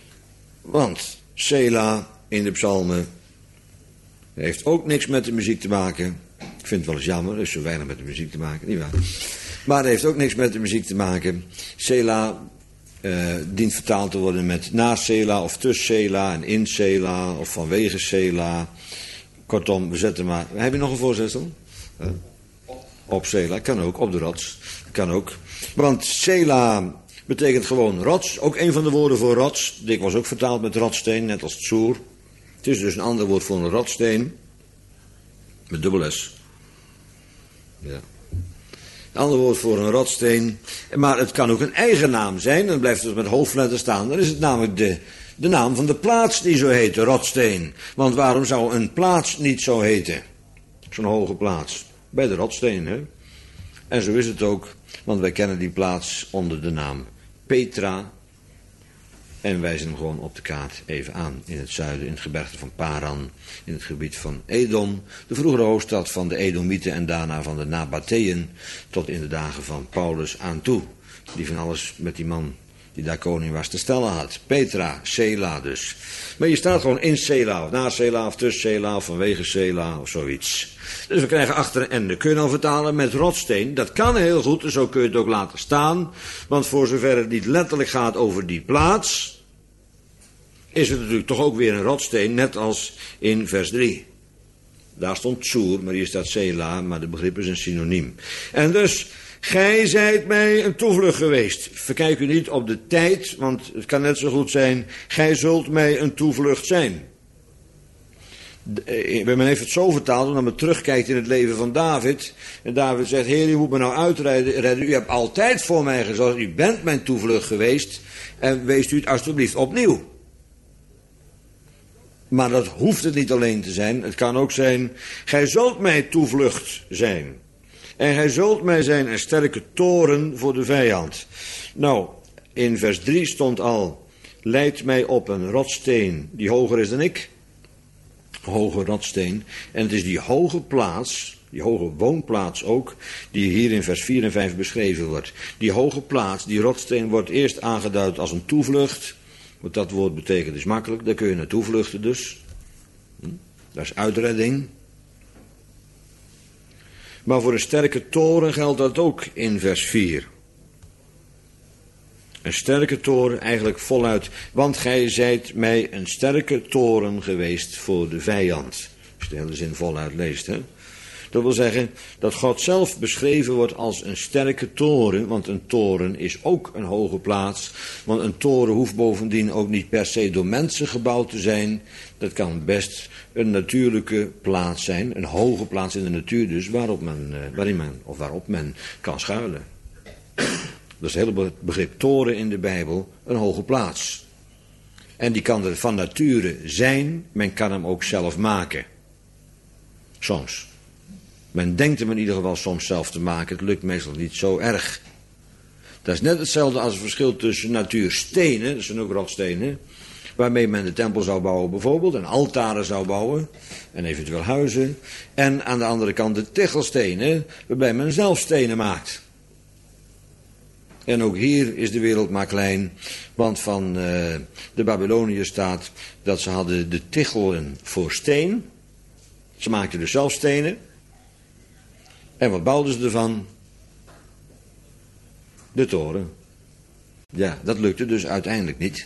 Want Sela in de psalmen heeft ook niks met de muziek te maken. Ik vind het wel eens jammer, er is zo weinig met de muziek te maken, niet waar. Maar het heeft ook niks met de muziek te maken. Sela uh, dient vertaald te worden met na Sela of tussen Sela en in Sela of vanwege Sela. Kortom, we zetten maar... Heb je nog een voorzetsel? Uh, op Sela, kan ook, op de rots. Kan ook. Want Sela betekent gewoon rots. Ook een van de woorden voor rots. Dikwijls ook vertaald met rotsteen, net als tsoer. Het is dus een ander woord voor een rotsteen. Met dubbel S. Ja. Een ander woord voor een rotsteen. Maar het kan ook een eigen naam zijn. Dan blijft het met hoofdletter staan. Dan is het namelijk de, de naam van de plaats die zo heet, de rotsteen. Want waarom zou een plaats niet zo heten? Zo'n hoge plaats. Bij de rotsteen, hè. En zo is het ook. Want wij kennen die plaats onder de naam Petra. En wijzen hem gewoon op de kaart even aan. In het zuiden, in het gebergte van Paran, in het gebied van Edom. De vroegere hoofdstad van de Edomieten en daarna van de Nabatheeën. Tot in de dagen van Paulus aan toe. Die van alles met die man die daar koning was te stellen had. Petra, Sela dus. Maar je staat gewoon in Sela, of na Sela, of tussen Sela, of vanwege Sela, of zoiets. Dus we krijgen achter en de kun je dan vertalen met rotsteen. Dat kan heel goed, en zo kun je het ook laten staan. Want voor zover het niet letterlijk gaat over die plaats, is het natuurlijk toch ook weer een rotsteen, net als in vers drie. Daar stond Tsoer, maar hier staat Sela, maar de begrip is een synoniem. En dus, gij zijt mij een toevlucht geweest. Verkijk u niet op de tijd, want het kan net zo goed zijn, gij zult mij een toevlucht zijn. Men heeft het zo vertaald, omdat men terugkijkt in het leven van David. En David zegt, Heer, u moet me nou uitredden. U hebt altijd voor mij gezorgd. U bent mijn toevlucht geweest. En wees u het alstublieft opnieuw. Maar dat hoeft het niet alleen te zijn. Het kan ook zijn, gij zult mij toevlucht zijn. En gij zult mij zijn een sterke toren voor de vijand. Nou, in vers drie stond al, leid mij op een rotsteen die hoger is dan ik. Hoge rotsteen. En het is die hoge plaats, Die hoge woonplaats ook, die hier in vers vier en vijf beschreven wordt. Die hoge plaats, die rotssteen, wordt eerst aangeduid als een toevlucht. Wat dat woord betekent is makkelijk, daar kun je naartoe vluchten dus. Dat is uitredding. Maar voor een sterke toren geldt dat ook in vers vier. Een sterke toren, eigenlijk voluit. Want gij zijt mij een sterke toren geweest voor de vijand. Als je de hele zin voluit leest, hè. Dat wil zeggen dat God zelf beschreven wordt als een sterke toren. Want een toren is ook een hoge plaats. Want een toren hoeft bovendien ook niet per se door mensen gebouwd te zijn. Dat kan best een natuurlijke plaats zijn. Een hoge plaats in de natuur dus. Waarop men, waarin men, of waarop men kan schuilen. Dat is het hele begrip toren in de Bijbel. Een hoge plaats. En die kan er van nature zijn. Men kan hem ook zelf maken. Soms. Men denkt hem in ieder geval soms zelf te maken. Het lukt meestal niet zo erg. Dat is net hetzelfde als het verschil tussen natuurstenen. Dat zijn ook rotstenen. Waarmee men de tempel zou bouwen bijvoorbeeld. En altaren zou bouwen. En eventueel huizen. En aan de andere kant de tichelstenen. Waarbij men zelf stenen maakt. En ook hier is de wereld maar klein. Want van uh, de Babyloniërs staat dat ze hadden de tichelen voor steen. Ze maakten dus zelf stenen. En wat bouwden ze ervan? De toren. Ja, dat lukte dus uiteindelijk niet.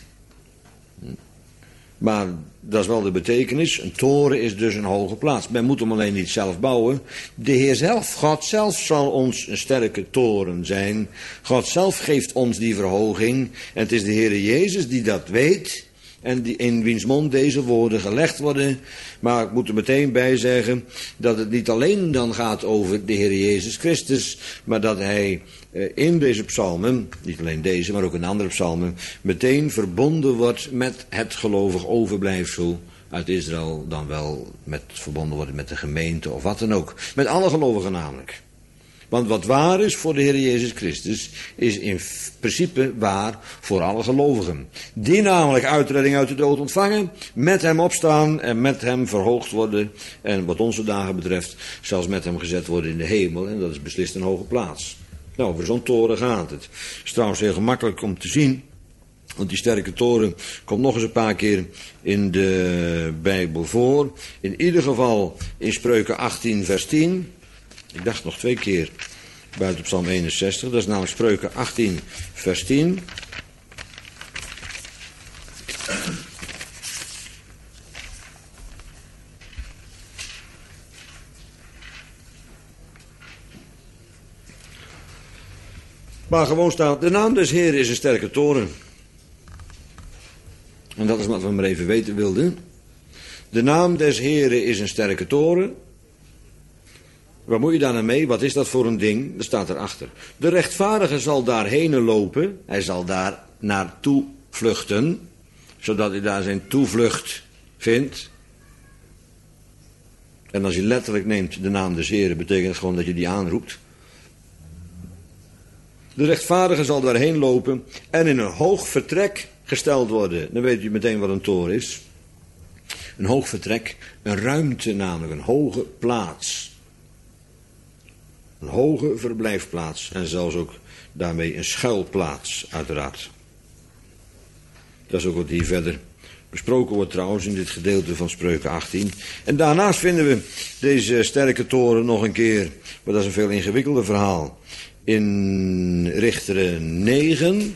Maar dat is wel de betekenis. Een toren is dus een hoge plaats. Men moet hem alleen niet zelf bouwen. De Heer zelf, God zelf zal ons een sterke toren zijn. God zelf geeft ons die verhoging. En het is de Heer Jezus die dat weet. En die, in wiens mond deze woorden gelegd worden. Maar ik moet er meteen bij zeggen dat het niet alleen dan gaat over de Heer Jezus Christus. Maar dat hij eh, in deze psalmen, niet alleen deze, maar ook in andere psalmen, meteen verbonden wordt met het gelovig overblijfsel uit Israël. Dan wel met verbonden worden met de gemeente of wat dan ook. Met alle gelovigen namelijk. Want wat waar is voor de Heer Jezus Christus, is in principe waar voor alle gelovigen. Die namelijk uitredding uit de dood ontvangen, met hem opstaan en met hem verhoogd worden. En wat onze dagen betreft, zelfs met hem gezet worden in de hemel. En dat is beslist een hoge plaats. Nou, over zo'n toren gaat het. Het is trouwens heel gemakkelijk om te zien. Want die sterke toren komt nog eens een paar keer in de Bijbel voor. In ieder geval in Spreuken achttien vers tien. Ik dacht nog twee keer buiten Psalm eenenzestig. Dat is namelijk Spreuken achttien vers tien. Maar gewoon staat, de naam des Heeren is een sterke toren. En dat is wat we maar even weten wilden. De naam des Heeren is een sterke toren. Waar moet je daar nou mee? Wat is dat voor een ding? Dat staat erachter. De rechtvaardige zal daarheen lopen. Hij zal daar naartoe vluchten. Zodat hij daar zijn toevlucht vindt. En als je letterlijk neemt de naam des Heeren, betekent het gewoon dat je die aanroept. De rechtvaardige zal daarheen lopen en in een hoog vertrek gesteld worden. Dan weet u meteen wat een toren is. Een hoog vertrek, een ruimte namelijk, een hoge plaats. Een hoge verblijfplaats en zelfs ook daarmee een schuilplaats, uiteraard. Dat is ook wat hier verder besproken wordt trouwens in dit gedeelte van Spreuken achttien. En daarnaast vinden we deze sterke toren nog een keer, maar dat is een veel ingewikkelder verhaal. In Richteren negen.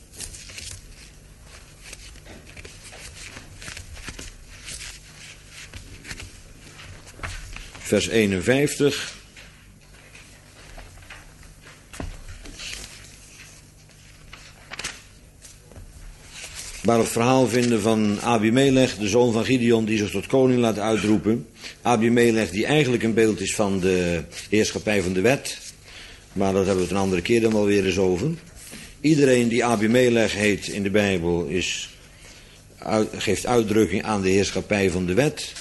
Vers eenenvijftig. Waar we het verhaal vinden van Abimelech, de zoon van Gideon, die zich tot koning laat uitroepen. Abimelech die eigenlijk een beeld is van de heerschappij van de wet. Maar dat hebben we het een andere keer dan wel weer eens over. Iedereen die Abimelech heet in de Bijbel is, uit, geeft uitdrukking aan de heerschappij van de wet.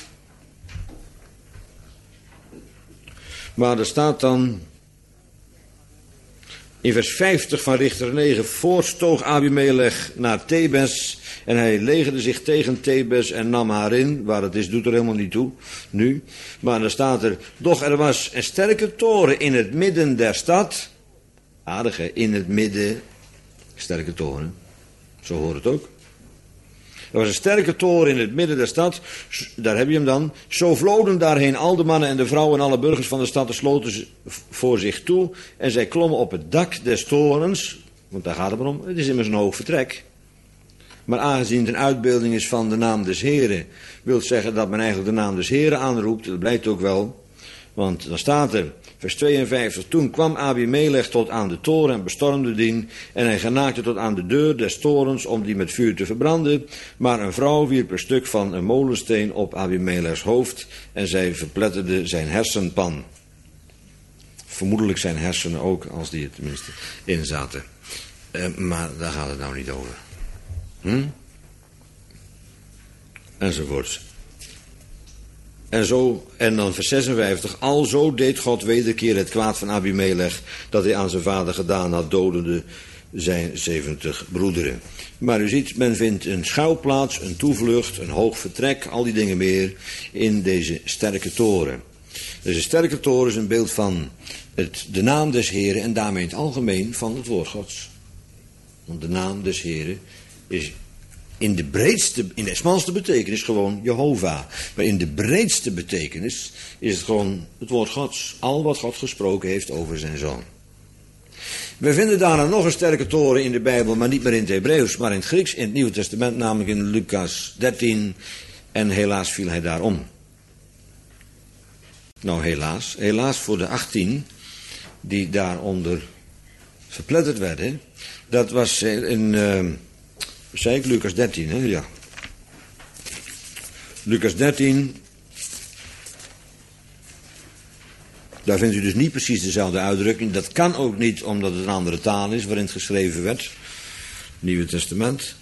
Maar er staat dan In vers vijftig van Richter negen voortstoog Abimelech naar Thebes en hij legerde zich tegen Thebes en nam haar in. Waar het is doet er helemaal niet toe, nu. Maar dan staat er, doch er was een sterke toren in het midden der stad. Aardig hè, in het midden, sterke toren. Zo hoort het ook. Er was een sterke toren in het midden der stad, daar heb je hem dan. Zo vloden daarheen al de mannen en de vrouwen en alle burgers van de stad en sloten ze voor zich toe. En zij klommen op het dak des torens, want daar gaat het maar om, het is immers een hoog vertrek. Maar aangezien het een uitbeelding is van de naam des Heren, wil zeggen dat men eigenlijk de naam des Heren aanroept, dat blijkt ook wel. Want dan staat er, vers tweeënvijftig, toen kwam Abimelech tot aan de toren en bestormde dien, en hij genaakte tot aan de deur des torens om die met vuur te verbranden. Maar een vrouw wierp een stuk van een molensteen op Abimelechs hoofd, en zij verpletterde zijn hersenpan. Vermoedelijk zijn hersenen ook, als die er tenminste in zaten. Uh, maar daar gaat het nou niet over. Hm? Enzovoorts. En zo, en dan vers zesenvijftig, alzo deed God wederkeer het kwaad van Abimelech, dat hij aan zijn vader gedaan had, dodende zijn zeventig broederen. Maar u ziet, men vindt een schuilplaats, een toevlucht, een hoog vertrek, al die dingen meer, in deze sterke toren. Deze sterke toren is een beeld van het, de naam des Heren en daarmee in het algemeen van het woord Gods. Want de naam des Heren is in de breedste, in de smalste betekenis gewoon Jehovah. Maar in de breedste betekenis is het gewoon het woord Gods. Al wat God gesproken heeft over zijn zoon. We vinden daarna nog een sterke toren in de Bijbel, maar niet meer in het Hebreeuws, maar in het Grieks, in het Nieuwe Testament, namelijk in Lucas dertien. En helaas viel hij daar om. Nou, helaas. Helaas voor de achttien die daaronder verpletterd werden. Dat was in... Uh, zei ik, Lucas dertien, hè? Ja. Lucas dertien. Daar vindt u dus niet precies dezelfde uitdrukking. Dat kan ook niet, omdat het een andere taal is waarin het geschreven werd. Nieuwe Testament.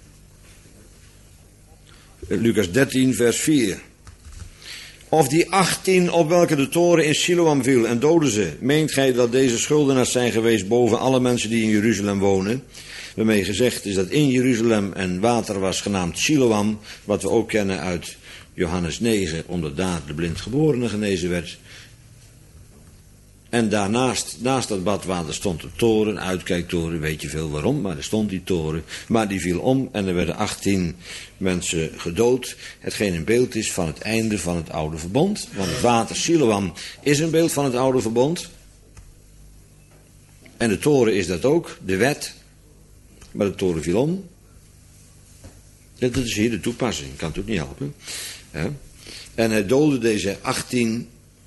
Lucas dertien, vers vier. Of die achttien op welke de toren in Siloam viel en doden ze. Meent gij dat deze schuldenaars zijn geweest boven alle mensen die in Jeruzalem wonen? Waarmee gezegd is dat in Jeruzalem een water was genaamd Siloam, wat we ook kennen uit Johannes negen, omdat daar de blindgeborene genezen werd. En daarnaast, naast dat badwater stond de toren, uitkijktoren, weet je veel waarom, maar er stond die toren. Maar die viel om en er werden achttien mensen gedood. Hetgeen een beeld is van het einde van het oude verbond. Want het water Siloam is een beeld van het oude verbond. En de toren is dat ook, de wet. Maar de toren viel om. Dat is hier de toepassing, kan het ook niet helpen. En hij doodde deze achttien.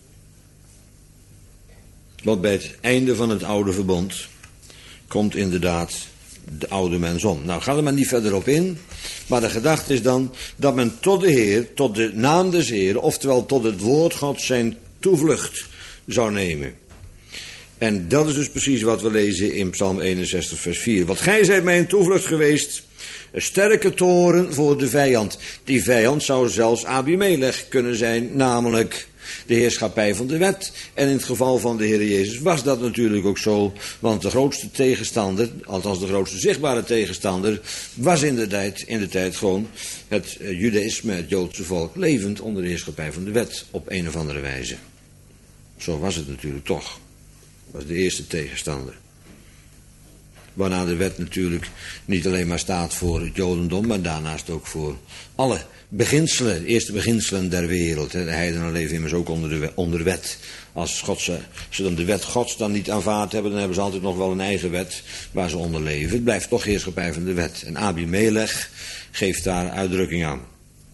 Want bij het einde van het oude verbond komt inderdaad de oude mens om. Nou, ga er maar niet verder op in. Maar de gedachte is dan dat men tot de Heer, tot de naam des Heeren, oftewel tot het woord God zijn toevlucht zou nemen. En dat is dus precies wat we lezen in Psalm eenenzestig vers vier. Want gij zijt mij een toevlucht geweest, een sterke toren voor de vijand. Die vijand zou zelfs Abimelech kunnen zijn, namelijk de heerschappij van de wet. En in het geval van de Heer Jezus was dat natuurlijk ook zo, want de grootste tegenstander, althans de grootste zichtbare tegenstander, was in de tijd, in de tijd gewoon het judaïsme, het Joodse volk, levend onder de heerschappij van de wet, op een of andere wijze. Zo was het natuurlijk toch. Was de eerste tegenstander. Waarna de wet natuurlijk niet alleen maar staat voor het Jodendom, maar daarnaast ook voor alle beginselen, de eerste beginselen der wereld. De heidenen leven immers ook onder de onder wet. Als God ze, ze dan de wet Gods dan niet aanvaard hebben, dan hebben ze altijd nog wel een eigen wet waar ze onder leven. Het blijft toch heerschappij van de wet. En Abimelech geeft daar uitdrukking aan.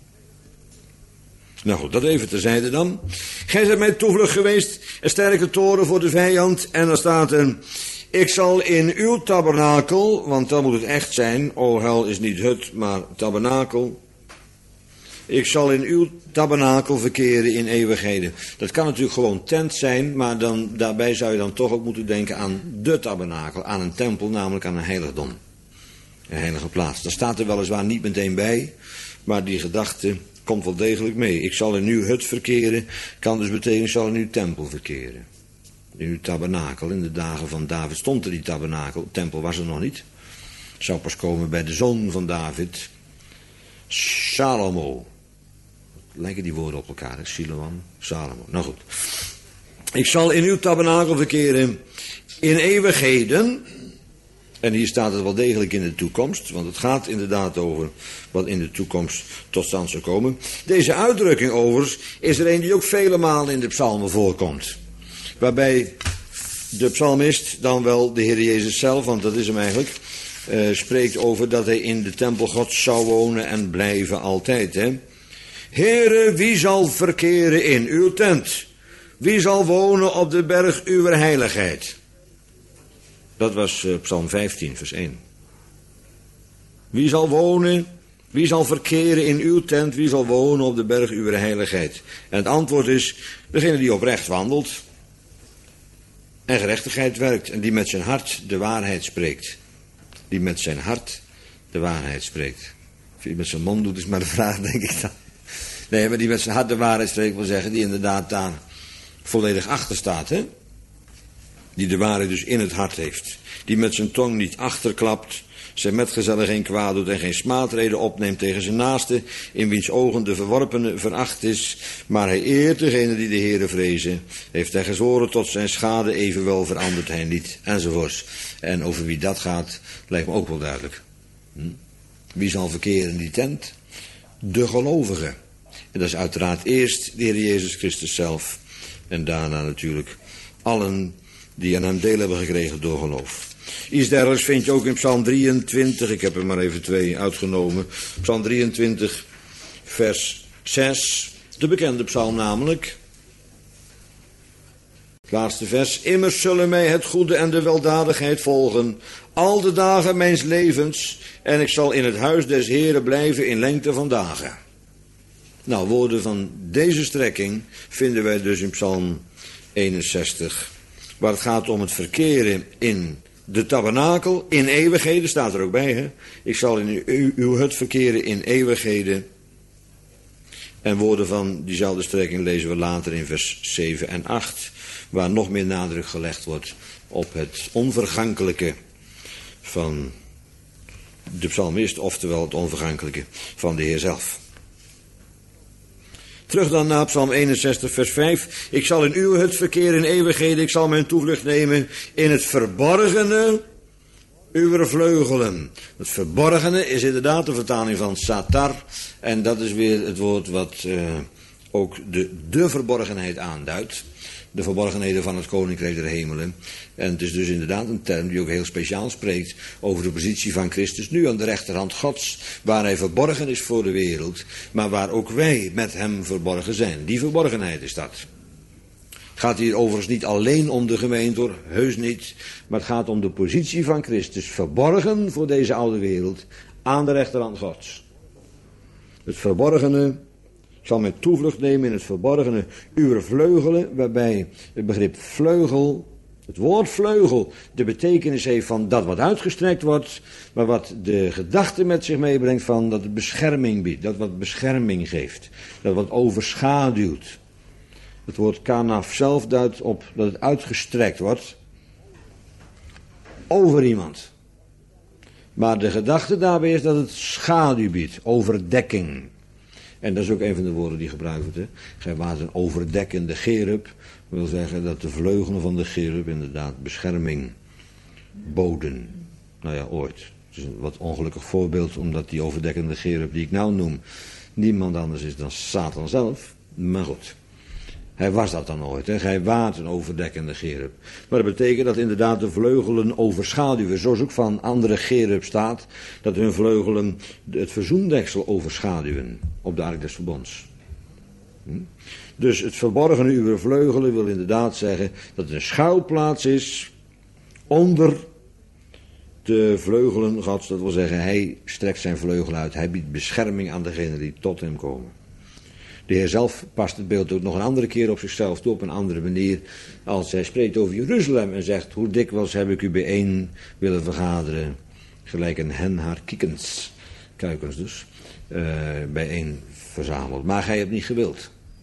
Nou goed, dat even terzijde dan. Gij zijt mij toevlucht geweest, een sterke toren voor de vijand. En dan staat er, ik zal in uw tabernakel, want dan moet het echt zijn, o hel is niet hut, maar tabernakel. Ik zal in uw tabernakel verkeren in eeuwigheden. Dat kan natuurlijk gewoon tent zijn, maar dan, daarbij zou je dan toch ook moeten denken aan de tabernakel, aan een tempel, namelijk aan een heiligdom. Een heilige plaats. Dat staat er weliswaar niet meteen bij, maar die gedachte komt wel degelijk mee. Ik zal in uw hut verkeren, kan dus betekenen, ik zal in uw tempel verkeren. in uw tabernakel. In de dagen van David stond er die tabernakel. De tempel was er nog niet. Het zou pas komen bij de zoon van David, Salomo. Lijken die woorden op elkaar, hè? Siloam, Salomo. Nou goed. Ik zal in uw tabernakel verkeren in eeuwigheden. En hier staat het wel degelijk in de toekomst, want het gaat inderdaad over wat in de toekomst tot stand zal komen. Deze uitdrukking overigens is er een die ook vele malen in de psalmen voorkomt. Waarbij de psalmist, dan wel de Heer Jezus zelf, want dat is hem eigenlijk, uh, spreekt over dat hij in de tempel Gods zou wonen en blijven altijd. Hè? Heere, wie zal verkeren in uw tent? Wie zal wonen op de berg uw heiligheid? Dat was uh, Psalm vijftien, vers één. Wie zal wonen, wie zal verkeren in uw tent, wie zal wonen op de berg uw heiligheid? En het antwoord is, degene die oprecht wandelt en gerechtigheid werkt en die met zijn hart de waarheid spreekt. Die met zijn hart de waarheid spreekt. Of je het met zijn mond doet is maar de vraag, denk ik dan. Nee, maar die met zijn hart de waarheid spreekt wil zeggen, die inderdaad daar volledig achter staat, hè? Die de waarheid dus in het hart heeft. Die met zijn tong niet achterklapt, zijn metgezellen geen kwaad doet en geen smaadreden opneemt tegen zijn naaste, in wiens ogen de verworpene veracht is, maar hij eert degene die de Heere vrezen. Heeft hij gezworen tot zijn schade, evenwel verandert hij niet, enzovoorts. En over wie dat gaat, lijkt me ook wel duidelijk. Hm? Wie zal verkeren in die tent? De gelovigen. En dat is uiteraard eerst de Heer Jezus Christus zelf. En daarna natuurlijk allen die aan hem deel hebben gekregen door geloof. Iets dergelijks vind je ook in Psalm drieëntwintig. Ik heb er maar even twee uitgenomen. Psalm drieëntwintig, vers zes. De bekende psalm namelijk. Het laatste vers. Immers zullen mij het goede en de weldadigheid volgen. Al de dagen mijns levens. En ik zal in het huis des Heeren blijven in lengte van dagen. Nou, woorden van deze strekking vinden wij dus in Psalm eenenzestig. Waar het gaat om het verkeren in de tabernakel, in eeuwigheden, staat er ook bij. Hè? Ik zal in uw, uw hut verkeren in eeuwigheden. En woorden van diezelfde strekking lezen we later in vers zeven en acht. Waar nog meer nadruk gelegd wordt op het onvergankelijke van de psalmist. Oftewel het onvergankelijke van de Heer zelf. Terug dan naar Psalm eenenzestig, vers vijf. Ik zal in uw hut verkeren in eeuwigheden. Ik zal mijn toevlucht nemen in het verborgene uw vleugelen. Het verborgene is inderdaad de vertaling van satar. En dat is weer het woord wat uh, ook de, de verborgenheid aanduidt. De verborgenheden van het koninkrijk der hemelen. En het is dus inderdaad een term die ook heel speciaal spreekt over de positie van Christus nu aan de rechterhand Gods, waar hij verborgen is voor de wereld, maar waar ook wij met hem verborgen zijn. Die verborgenheid is dat. Het gaat hier overigens niet alleen om de gemeente, hoor, heus niet, maar het gaat om de positie van Christus, verborgen voor deze oude wereld, aan de rechterhand Gods. Het verborgene. Ik zal mijn toevlucht nemen in het verborgene uw vleugelen, waarbij het begrip vleugel, het woord vleugel, de betekenis heeft van dat wat uitgestrekt wordt, maar wat de gedachte met zich meebrengt van dat het bescherming biedt, dat wat bescherming geeft, dat wat overschaduwt. Het woord kanaf zelf duidt op dat het uitgestrekt wordt over iemand. Maar de gedachte daarbij is dat het schaduw biedt, overdekking. En dat is ook een van de woorden die gebruikt wordt. Hè. Gij waart een overdekkende cherub. Dat wil zeggen dat de vleugelen van de cherub inderdaad bescherming boden. Nou ja, ooit. Het is een wat ongelukkig voorbeeld, omdat die overdekkende cherub die ik nou noem niemand anders is dan Satan zelf. Maar goed. Hij was dat dan ooit. Hè. Gij waart een overdekkende cherub. Maar dat betekent dat inderdaad de vleugelen overschaduwen. Zoals ook van andere cherub staat. Dat hun vleugelen het verzoendeksel overschaduwen. Op de ark des verbonds. Hm? Dus het verborgene uw vleugelen wil inderdaad zeggen dat het een schuilplaats is. Onder de vleugelen Gods. Dat wil zeggen hij strekt zijn vleugel uit. Hij biedt bescherming aan degenen die tot hem komen. De Heer zelf past het beeld ook nog een andere keer op zichzelf toe, op een andere manier. Als hij spreekt over Jeruzalem en zegt, hoe dikwijls heb ik u bijeen willen vergaderen. Gelijk een hen haar kiekens, kuikens dus, uh, bijeen verzameld. Maar gij hebt niet gewild.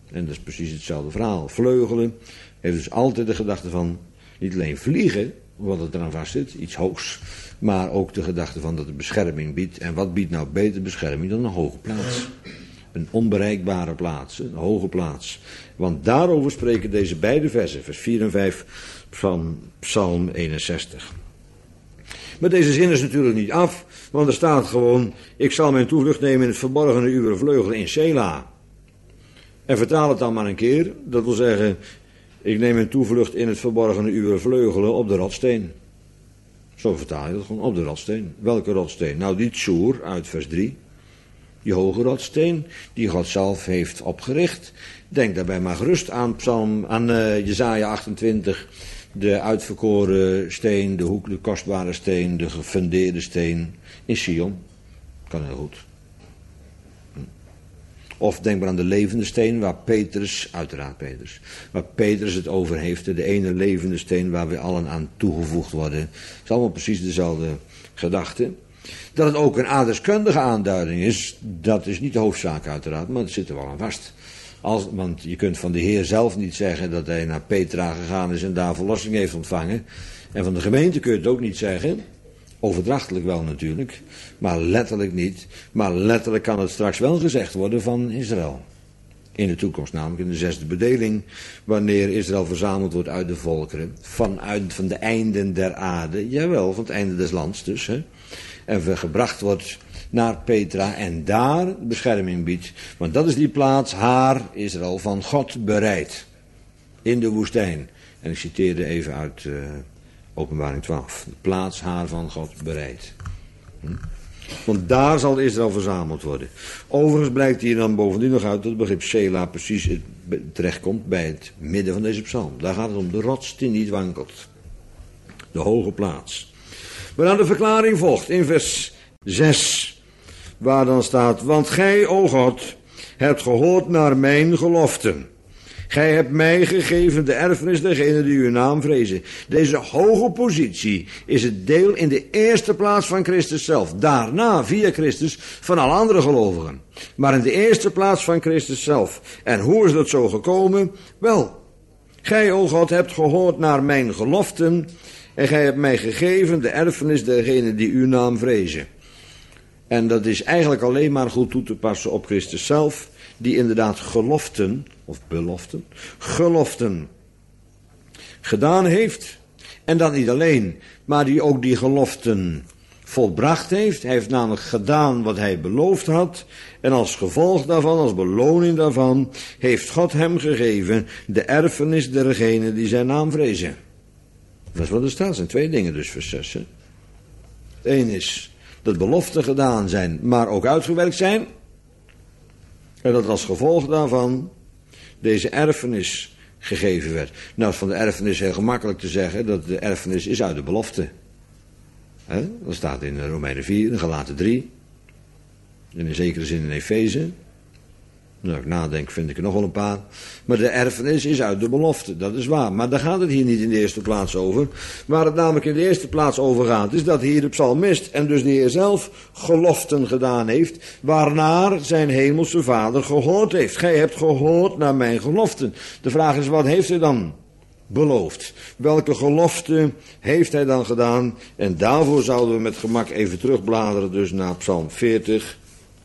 En dat is precies hetzelfde verhaal. Vleugelen heeft dus altijd de gedachte van niet alleen vliegen, wat het eraan vast zit, iets hoogs, maar ook de gedachte van dat het bescherming biedt. En wat biedt nou beter bescherming dan een hoge plaats? Een onbereikbare plaats, een hoge plaats. Want daarover spreken deze beide versen, vers vier en vijf, van Psalm eenenzestig. Maar deze zin is natuurlijk niet af, want er staat gewoon: ik zal mijn toevlucht nemen in het verborgene uw vleugelen in Sela. En vertaal het dan maar een keer, dat wil zeggen, ik neem mijn toevlucht in het verborgene uw vleugelen op de rotsteen. Zo vertaal je dat gewoon, op de rotsteen. Welke rotsteen? Nou, die Tsoer uit vers drie. Die hoge rotsteen, die God zelf heeft opgericht. Denk daarbij maar gerust aan, Psalm, aan uh, Jesaja achtentwintig. De uitverkoren steen, de hoek, de kostbare steen, de gefundeerde steen in Sion. Kan heel goed. Of denk maar aan de levende steen waar Petrus, uiteraard Petrus, waar Petrus het over heeft. De ene levende steen waar we allen aan toegevoegd worden. Het is allemaal precies dezelfde gedachte. Dat het ook een aardrijkskundige aanduiding is, dat is niet de hoofdzaak uiteraard, maar het zit er wel aan vast. Als, want je kunt van de Heer zelf niet zeggen dat hij naar Petra gegaan is en daar verlossing heeft ontvangen. En van de gemeente kun je het ook niet zeggen. Overdrachtelijk wel natuurlijk, maar letterlijk niet. Maar letterlijk kan het straks wel gezegd worden van Israël. In de toekomst, namelijk in de zesde bedeling, wanneer Israël verzameld wordt uit de volkeren. Vanuit van de einden der aarde, jawel, van het einde des lands dus. Hè. En gebracht wordt naar Petra en daar bescherming biedt. Want dat is die plaats, haar, Israël, van God bereid. In de woestijn. En ik citeerde even uit uh, Openbaring twaalf. De plaats, haar van God bereid. Hm? Want daar zal Israël verzameld worden. Overigens blijkt hier dan bovendien nog uit dat het begrip Sela precies terechtkomt bij het midden van deze psalm. Daar gaat het om de rots die niet wankelt. De hoge plaats. Maar dan de verklaring volgt in vers zes. Waar dan staat: want gij, o God, hebt gehoord naar mijn geloften. Gij hebt mij gegeven de erfenis dergenen die uw naam vrezen. Deze hoge positie is het deel in de eerste plaats van Christus zelf. Daarna, via Christus, van alle andere gelovigen. Maar in de eerste plaats van Christus zelf. En hoe is dat zo gekomen? Wel, gij, o God, hebt gehoord naar mijn geloften. En gij hebt mij gegeven de erfenis dergenen die uw naam vrezen. En dat is eigenlijk alleen maar goed toe te passen op Christus zelf, die inderdaad geloften, of beloften, geloften gedaan heeft. En dat niet alleen, maar die ook die geloften volbracht heeft. Hij heeft namelijk gedaan wat hij beloofd had. En als gevolg daarvan, als beloning daarvan, heeft God hem gegeven de erfenis dergenen die zijn naam vrezen. Dat is wat er staat. Er zijn twee dingen dus, vers zes. Eén is dat beloften gedaan zijn, maar ook uitgewerkt zijn. En dat als gevolg daarvan deze erfenis gegeven werd. Nou, is van de erfenis heel gemakkelijk te zeggen dat de erfenis is uit de belofte. He? Dat staat in Romeinen vier, in Galaten drie. In een zekere zin in Efeze. Nou, ik nadenk, vind ik er nog wel een paar. Maar de erfenis is uit de belofte, dat is waar. Maar daar gaat het hier niet in de eerste plaats over. Waar het namelijk in de eerste plaats over gaat, is dat hier de psalmist en dus de Heer zelf geloften gedaan heeft, waarnaar zijn hemelse Vader gehoord heeft. Gij hebt gehoord naar mijn geloften. De vraag is, wat heeft hij dan beloofd? Welke gelofte heeft hij dan gedaan? En daarvoor zouden we met gemak even terugbladeren dus naar Psalm veertig.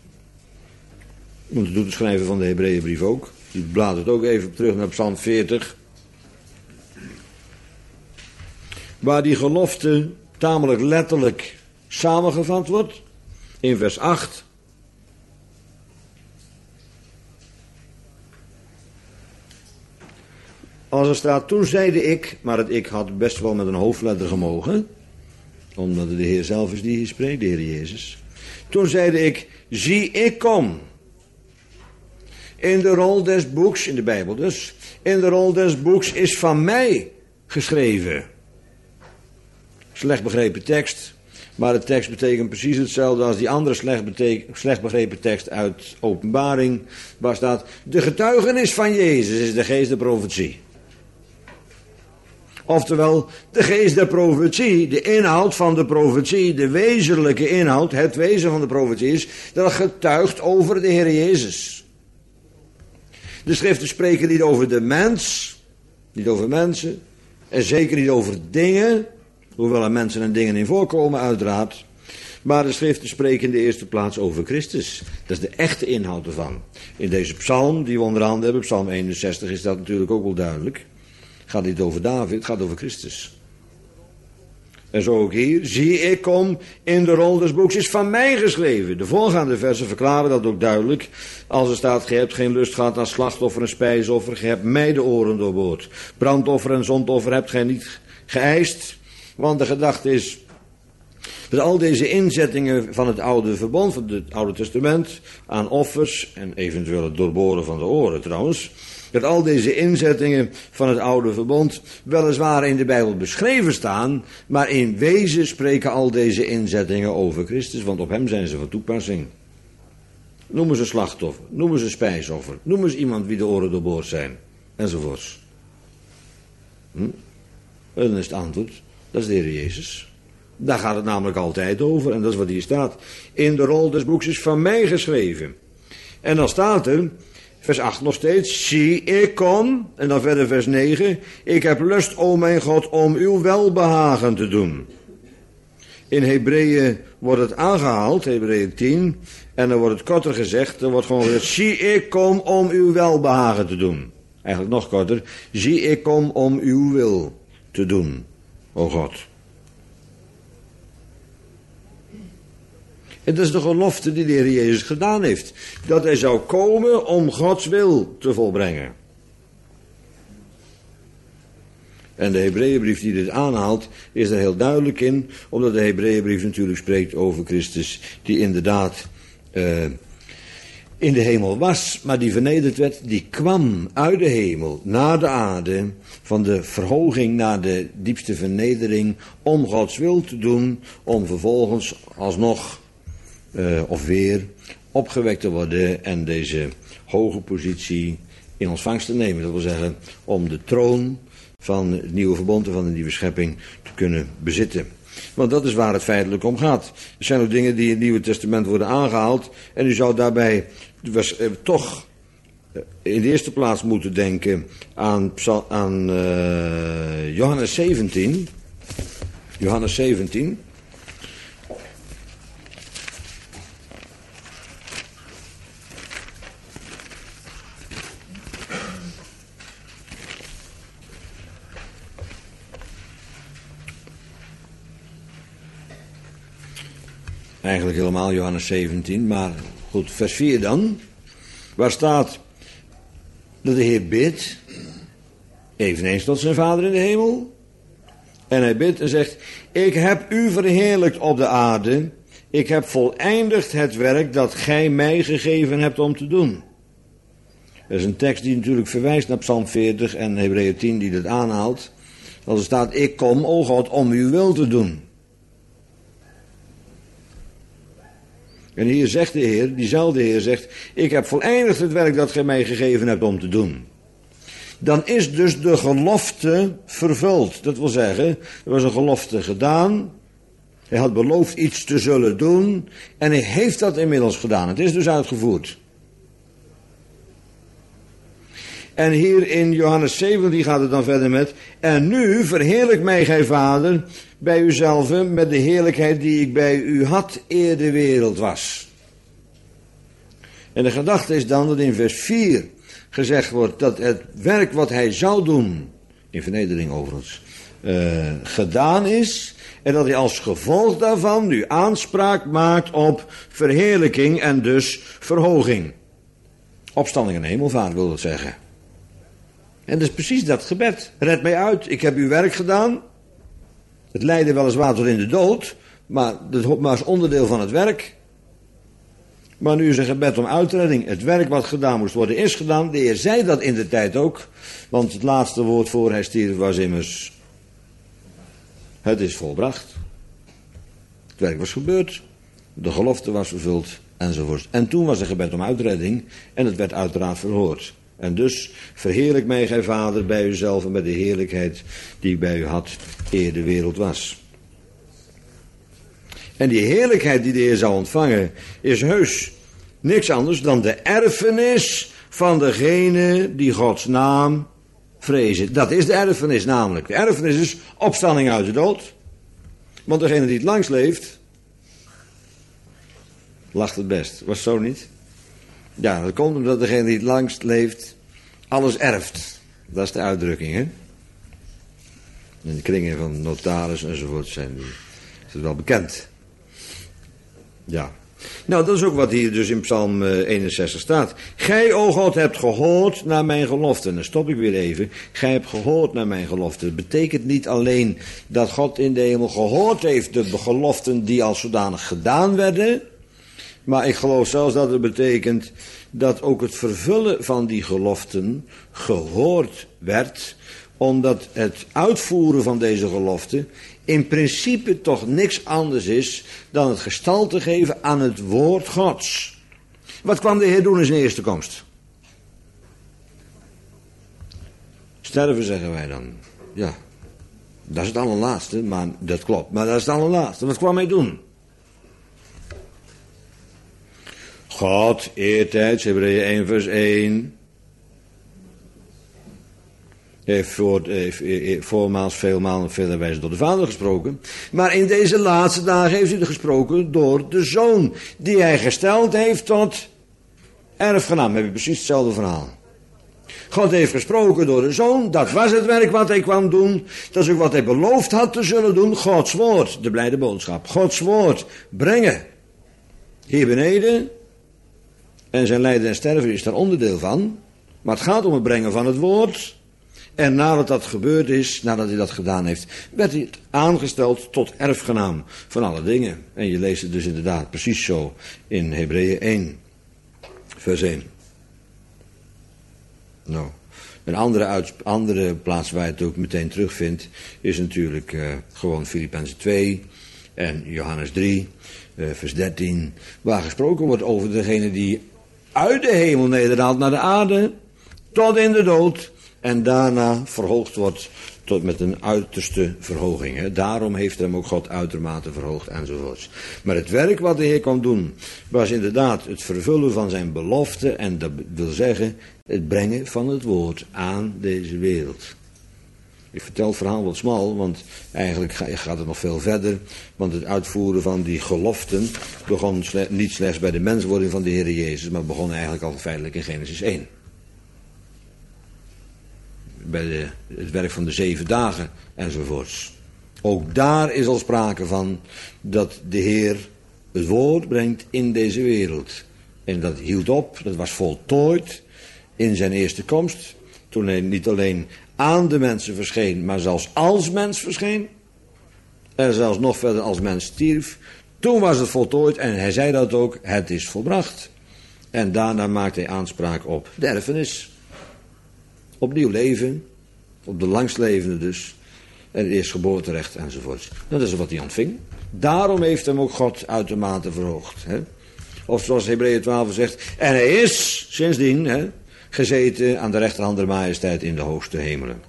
Want dat doet de schrijver van de Hebreeënbrief ook. Die bladert ook even terug naar Psalm veertig. Waar die gelofte tamelijk letterlijk samengevat wordt. In vers acht. Als er staat, toen zeide ik, maar het ik had best wel met een hoofdletter gemogen. Omdat het de Heer zelf is die hier spreekt, de Heer Jezus. Toen zeide ik, zie ik kom. In de rol des boeks, in de Bijbel dus, in de rol des boeks is van mij geschreven. Slecht begrepen tekst, maar de tekst betekent precies hetzelfde als die andere slecht, beteken, slecht begrepen tekst uit Openbaring, waar staat, de getuigenis van Jezus is de geest der profetie. Oftewel, de geest der profetie, de inhoud van de profetie, de wezenlijke inhoud, het wezen van de profetie is, dat het getuigt over de Heer Jezus. De schriften spreken niet over de mens, niet over mensen, en zeker niet over dingen, hoewel er mensen en dingen in voorkomen uiteraard. Maar de schriften spreken in de eerste plaats over Christus. Dat is de echte inhoud ervan. In deze psalm die we onder handen hebben, psalm eenenzestig, is dat natuurlijk ook wel duidelijk. Het gaat niet over David, het gaat over Christus. En zo ook hier, zie ik kom in de rol des boeks is van mij geschreven. De voorgaande versen verklaren dat ook duidelijk. Als er staat, ge hebt geen lust gehad aan slachtoffer en spijsoffer, ge hebt mij de oren doorboord. Brandoffer en zondoffer hebt gij niet geëist. Want de gedachte is, dat al deze inzettingen van het oude verbond, van het oude testament, aan offers en eventueel het doorboren van de oren trouwens, dat al deze inzettingen van het oude verbond weliswaar in de Bijbel beschreven staan, maar in wezen spreken al deze inzettingen over Christus, want op hem zijn ze van toepassing. Noemen ze slachtoffer, noemen ze spijsoffer, noemen ze iemand wie de oren doorboord zijn, enzovoorts. Hm? En dan is het antwoord, dat is de Heer Jezus. Daar gaat het namelijk altijd over, en dat is wat hier staat. In de rol des boeks is van mij geschreven. En dan staat er, vers acht nog steeds, zie ik kom, en dan verder vers negen, ik heb lust, o mijn God, om uw welbehagen te doen. In Hebreeën wordt het aangehaald, Hebreeën tien, en dan wordt het korter gezegd, er wordt gewoon gezegd, zie ik kom om uw welbehagen te doen. Eigenlijk nog korter, zie ik kom om uw wil te doen, o God. En dat is de gelofte die de Heer Jezus gedaan heeft. Dat hij zou komen om Gods wil te volbrengen. En de Hebreeënbrief die dit aanhaalt, is er heel duidelijk in. Omdat de Hebreeënbrief natuurlijk spreekt over Christus, die inderdaad uh, in de hemel was, maar die vernederd werd. Die kwam uit de hemel naar de aarde, van de verhoging naar de diepste vernedering, om Gods wil te doen, om vervolgens alsnog Uh, of weer opgewekt te worden en deze hoge positie in ontvangst te nemen. Dat wil zeggen, om de troon van het nieuwe verbond en van de nieuwe schepping te kunnen bezitten. Want dat is waar het feitelijk om gaat. Er zijn ook dingen die in het Nieuwe Testament worden aangehaald en u zou daarbij was, uh, toch uh, in de eerste plaats moeten denken aan, aan uh, Johannes zeventien. Johannes zeventien. Eigenlijk helemaal Johannes zeventien, maar goed, vers vier dan. Waar staat dat de Heer bidt, eveneens tot zijn Vader in de hemel. En hij bidt en zegt, ik heb u verheerlijkt op de aarde. Ik heb voleindigd het werk dat gij mij gegeven hebt om te doen. Dat is een tekst die natuurlijk verwijst naar Psalm veertig en Hebreeën tien die dat aanhaalt. Als er staat, ik kom, o God, om uw wil te doen. En hier zegt de Heer, diezelfde Heer zegt, ik heb voleindigd het werk dat gij mij gegeven hebt om te doen. Dan is dus de gelofte vervuld. Dat wil zeggen, er was een gelofte gedaan. Hij had beloofd iets te zullen doen. En hij heeft dat inmiddels gedaan. Het is dus uitgevoerd. En hier in Johannes zeventien gaat het dan verder met, en nu verheerlijk mij gij Vader bij uzelf met de heerlijkheid die ik bij u had eer de wereld was. En de gedachte is dan dat in vers vier gezegd wordt dat het werk wat hij zou doen, in vernedering overigens, uh, gedaan is. En dat hij als gevolg daarvan nu aanspraak maakt op verheerlijking en dus verhoging. Opstanding en hemelvaart wil dat zeggen. En dat is precies dat gebed. Red mij uit, ik heb uw werk gedaan. Het leidde weliswaar tot in de dood, maar dat was onderdeel van het werk. Maar nu is een gebed om uitredding. Het werk wat gedaan moest worden is gedaan. De Heer zei dat in de tijd ook. Want het laatste woord voor hij stierf was immers, het is volbracht. Het werk was gebeurd. De gelofte was vervuld enzovoort. En toen was er gebed om uitredding en het werd uiteraard verhoord. En dus verheerlijk mij, gij Vader, bij uzelf en met de heerlijkheid die bij u had eer de wereld was. En die heerlijkheid die de Heer zou ontvangen is heus niks anders dan de erfenis van degene die Gods naam vrezen. Dat is de erfenis namelijk. De erfenis is opstanding uit de dood. Want degene die het langst leeft, lacht het best. Was het zo niet? Ja, dat komt omdat degene die het langst leeft, alles erft. Dat is de uitdrukking, hè? In de kringen van notaris enzovoort zijn die, is het wel bekend. Ja. Nou, dat is ook wat hier dus in Psalm eenenzestig staat. Gij, o God, hebt gehoord naar mijn geloften. Dan stop ik weer even. Gij hebt gehoord naar mijn geloften. Dat betekent niet alleen dat God in de hemel gehoord heeft de geloften die als zodanig gedaan werden. Maar ik geloof zelfs dat het betekent dat ook het vervullen van die geloften gehoord werd, omdat het uitvoeren van deze geloften in principe toch niks anders is dan het gestalte geven aan het woord Gods. Wat kwam de Heer doen in zijn eerste komst? Sterven, zeggen wij dan. Ja, dat is het allerlaatste, maar dat klopt. Maar dat is het allerlaatste. Wat kwam hij doen? God, eertijds, Hebreeën één vers één... heeft voor, heeft voormaals, veelmaal en vele wijzen door de Vader gesproken. Maar in deze laatste dagen heeft hij gesproken door de Zoon, die hij gesteld heeft tot erfgenaam. Heb je precies hetzelfde verhaal. God heeft gesproken door de Zoon, dat was het werk wat hij kwam doen. Dat is ook wat hij beloofd had te zullen doen. Gods woord, de blijde boodschap. Gods woord brengen. Hier beneden. En zijn lijden en sterven is daar onderdeel van. Maar het gaat om het brengen van het woord. En nadat dat gebeurd is, nadat hij dat gedaan heeft, werd hij aangesteld tot erfgenaam van alle dingen. En je leest het dus inderdaad precies zo in Hebreeën één, vers één. Nou, een andere, uit, andere plaats waar je het ook meteen terugvindt, is natuurlijk uh, gewoon Filippenzen twee en Johannes drie, uh, vers dertien, waar gesproken wordt over degene die uit de hemel nederdaalt naar de aarde, tot in de dood, en daarna verhoogd wordt tot met een uiterste verhoging. Hè. Daarom heeft hem ook God uitermate verhoogd enzovoorts. Maar het werk wat de Heer kwam doen, was inderdaad het vervullen van zijn belofte. En dat wil zeggen, het brengen van het woord aan deze wereld. Ik vertel het verhaal wat smal, want eigenlijk gaat het nog veel verder. Want het uitvoeren van die geloften begon niet slechts bij de menswording van de Heer Jezus, maar begon eigenlijk al feitelijk in Genesis één. Bij de, het werk van de zeven dagen enzovoorts. Ook daar is al sprake van dat de Heer het woord brengt in deze wereld. En dat hield op, dat was voltooid in zijn eerste komst. Toen hij niet alleen aan de mensen verscheen, maar zelfs als mens verscheen. En zelfs nog verder als mens stierf. Toen was het voltooid en hij zei dat ook, het is volbracht. En daarna maakte hij aanspraak op de erfenis. Opnieuw leven, op de langstlevende dus, en het eerstgeboorterecht enzovoort. Dat is wat hij ontving. Daarom heeft hem ook God uitermate verhoogd. Hè? Of zoals Hebreeën twaalf zegt, en hij is sindsdien hè, gezeten aan de rechterhand der majesteit in de hoogste hemelen.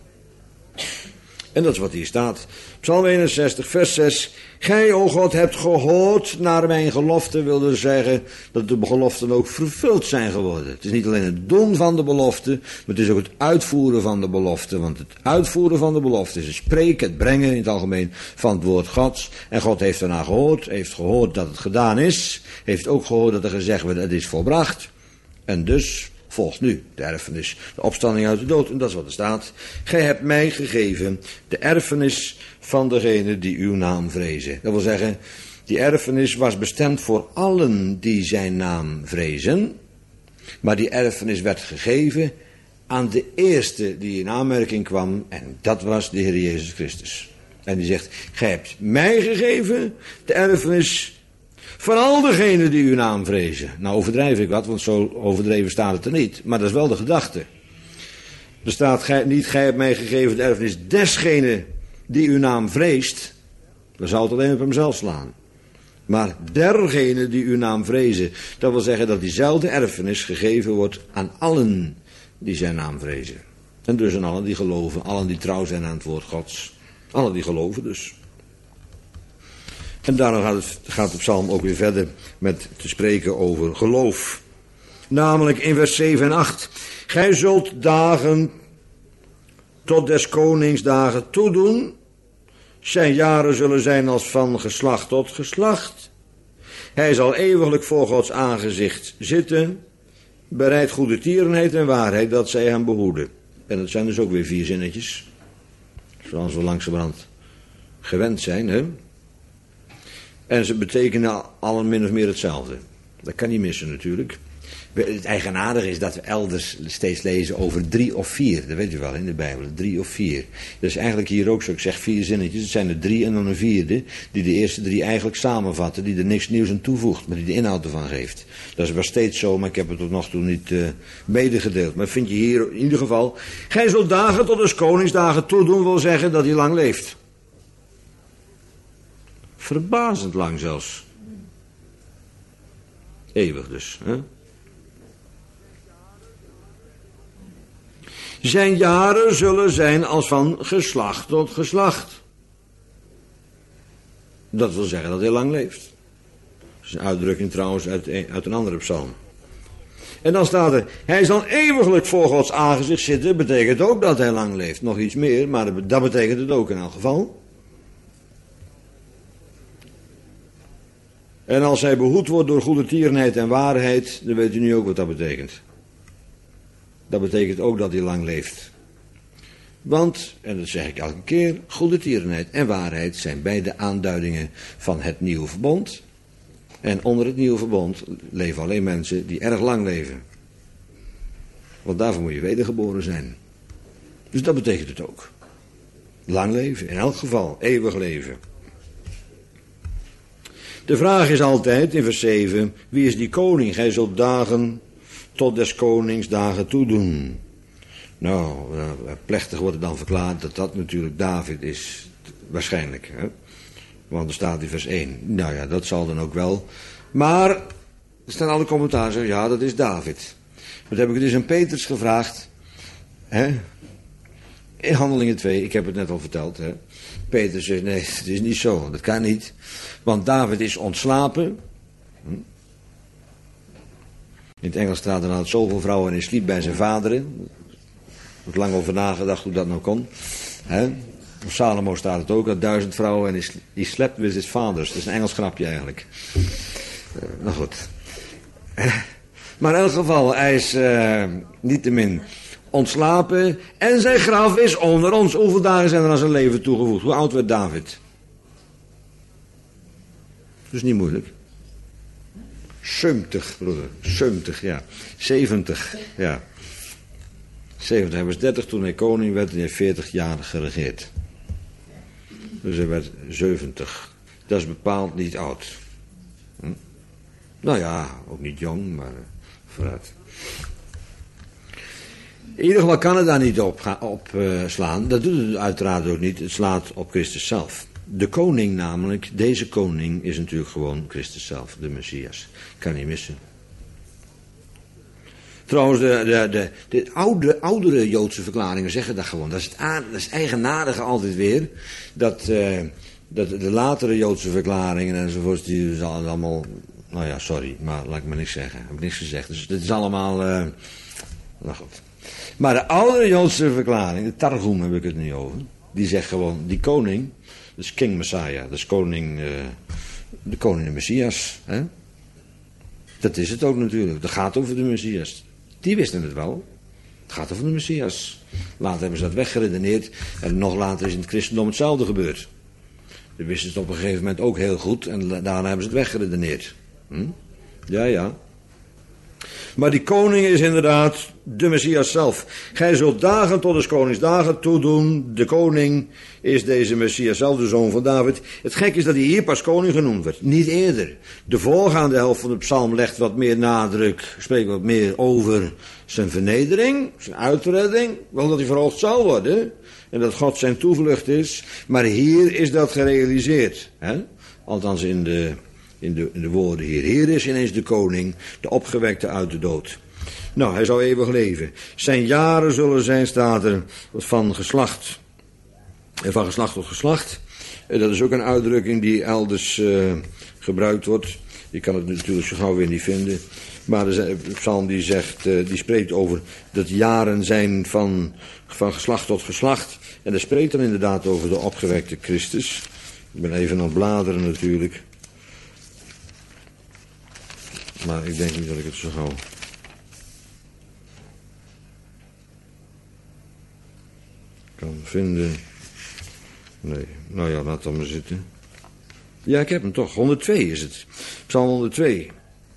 En dat is wat hier staat. Psalm eenenzestig, vers zes. Gij, o God, hebt gehoord naar mijn gelofte, wil dus zeggen dat de geloften ook vervuld zijn geworden. Het is niet alleen het doen van de belofte, maar het is ook het uitvoeren van de belofte. Want het uitvoeren van de belofte is het spreken, het brengen in het algemeen van het woord Gods. En God heeft daarna gehoord, heeft gehoord dat het gedaan is, heeft ook gehoord dat er gezegd wordt, het is volbracht. En dus volgt nu de erfenis, de opstanding uit de dood. En dat is wat er staat. Gij hebt mij gegeven de erfenis van degene die uw naam vrezen. Dat wil zeggen, die erfenis was bestemd voor allen die zijn naam vrezen. Maar die erfenis werd gegeven aan de eerste die in aanmerking kwam. En dat was de Heer Jezus Christus. En die zegt, gij hebt mij gegeven de erfenis van al degenen die uw naam vrezen. Nou overdrijf ik wat, want zo overdreven staat het er niet. Maar dat is wel de gedachte. Er staat gij, niet, gij hebt mij gegeven de erfenis desgene die uw naam vreest. Dan zou het alleen op hemzelf slaan. Maar dergene die uw naam vrezen. Dat wil zeggen dat diezelfde erfenis gegeven wordt aan allen die zijn naam vrezen. En dus aan allen die geloven, allen die trouw zijn aan het woord Gods. Allen die geloven dus. En daarna gaat, het, gaat de psalm ook weer verder met te spreken over geloof. Namelijk in vers zeven en acht. Gij zult dagen tot des konings dagen toedoen. Zijn jaren zullen zijn als van geslacht tot geslacht. Hij zal eeuwiglijk voor Gods aangezicht zitten. Bereid goede tierenheid en waarheid dat zij hem behoeden. En dat zijn dus ook weer vier zinnetjes. Zoals we langzamerhand gewend zijn. Hè? En ze betekenen allen min of meer hetzelfde. Dat kan niet missen natuurlijk. Het eigenaardige is dat we elders steeds lezen over drie of vier. Dat weet je wel in de Bijbel, drie of vier. Dat is eigenlijk hier ook zo. Ik zeg vier zinnetjes, het zijn er drie en dan een vierde. Die de eerste drie eigenlijk samenvatten. Die er niks nieuws aan toevoegt, maar die de inhoud ervan geeft. Dat is wel steeds zo, maar ik heb het tot nog toe niet uh, medegedeeld. Maar vind je hier in ieder geval. Gij zult dagen tot des koningsdagen toedoen, wil zeggen dat hij lang leeft. Verbazend lang zelfs. Eeuwig dus, hè? Zijn jaren zullen zijn als van geslacht tot geslacht. Dat wil zeggen dat hij lang leeft. Dat is een uitdrukking trouwens uit, uit een andere psalm. En dan staat er, hij zal eeuwiglijk voor Gods aangezicht zitten. Betekent ook dat hij lang leeft. Nog iets meer, maar dat betekent het ook in elk geval. En als hij behoed wordt door goede tierenheid en waarheid, dan weet u nu ook wat dat betekent. Dat betekent ook dat hij lang leeft. Want, en dat zeg ik elke keer, goede tierenheid en waarheid zijn beide aanduidingen van het nieuwe verbond. En onder het nieuwe verbond leven alleen mensen die erg lang leven. Want daarvoor moet je wedergeboren zijn. Dus dat betekent het ook. Lang leven, in elk geval, eeuwig leven. De vraag is altijd, in vers zeven, wie is die koning? Gij zult dagen tot des konings dagen toedoen. Nou, plechtig wordt het dan verklaard dat dat natuurlijk David is. Waarschijnlijk, hè? Want er staat in vers één. Nou ja, dat zal dan ook wel. Maar, er staan alle commentaren zeggen, ja, dat is David. Dat heb ik dus aan Petrus gevraagd. Hè? In Handelingen twee, ik heb het net al verteld. Hè? Petrus zegt, nee, het is niet zo. Dat kan niet. Want David is ontslapen. Hm? In het Engels staat er nou zoveel vrouwen en hij sliep bij zijn vaderen. Ik heb lang over nagedacht hoe dat nou kon. Hè? Op Salomo staat het ook, dat duizend vrouwen en die slept with his fathers. Dat is een Engels grapje eigenlijk. Uh, nou goed. Maar in elk geval, hij is uh, niettemin ontslapen. En zijn graf is onder ons. Hoeveel dagen zijn er aan zijn leven toegevoegd? Hoe oud werd David? Dat is niet moeilijk. zeventig, broeder. zeventig, ja. zeventig, ja. zeventig, hij was dertig toen hij koning werd en hij heeft veertig jaar geregeerd. Dus hij werd zeventig. Dat is bepaald niet oud. Hm? Nou ja, ook niet jong, maar uh, vooruit. In ieder geval kan het daar niet op, op uh, slaan. Dat doet het uiteraard ook niet. Het slaat op Christus zelf. De koning namelijk, deze koning is natuurlijk gewoon Christus zelf, de Messias. Kan niet missen. Trouwens, de, de, de, de oude, oudere Joodse verklaringen zeggen dat gewoon. Dat is het, aan, dat is het eigenaardige altijd weer. Dat, uh, dat de latere Joodse verklaringen enzovoort, die zijn allemaal... Nou ja, sorry, maar laat ik maar niks zeggen. Ik heb niks gezegd. Dus dit is allemaal... Uh, nou goed. Maar de oudere Joodse verklaring, de Targum heb ik het nu over. Die zegt gewoon, die koning, dat is King Messiah. Dat is koning, uh, de koning de Messias. Hè? Dat is het ook natuurlijk. Dat gaat over de Messias. Die wisten het wel. Het gaat over de Messias. Later hebben ze dat weggeredeneerd. En nog later is in het christendom hetzelfde gebeurd. Ze wisten het op een gegeven moment ook heel goed. En daarna hebben ze het weggeredeneerd. Hm? Ja, ja. Maar die koning is inderdaad de Messias zelf. Gij zult dagen tot des konings dagen toedoen. De koning is deze Messias zelf, de zoon van David. Het gek is dat hij hier pas koning genoemd werd. Niet eerder. De voorgaande helft van de psalm legt wat meer nadruk. Spreekt wat meer over zijn vernedering. Zijn uitredding. Wel dat hij verhoogd zal worden. En dat God zijn toevlucht is. Maar hier is dat gerealiseerd. Hè? Althans in de... In de, in de woorden hier. Hier is ineens de koning, de opgewekte uit de dood. Nou, hij zal eeuwig leven. Zijn jaren zullen zijn, staat er, van geslacht. En van geslacht tot geslacht. En dat is ook een uitdrukking die elders uh, gebruikt wordt. Je kan het natuurlijk zo gauw weer niet vinden. Maar de psalm die zegt, die spreekt over dat jaren zijn van, van geslacht tot geslacht. En dat spreekt dan inderdaad over de opgewekte Christus. Ik ben even aan het bladeren natuurlijk. Maar ik denk niet dat ik het zo gauw kan vinden. Nee, nou ja, laat dan maar zitten. Ja, ik heb hem toch. honderdtwee is het. Psalm honderdtwee.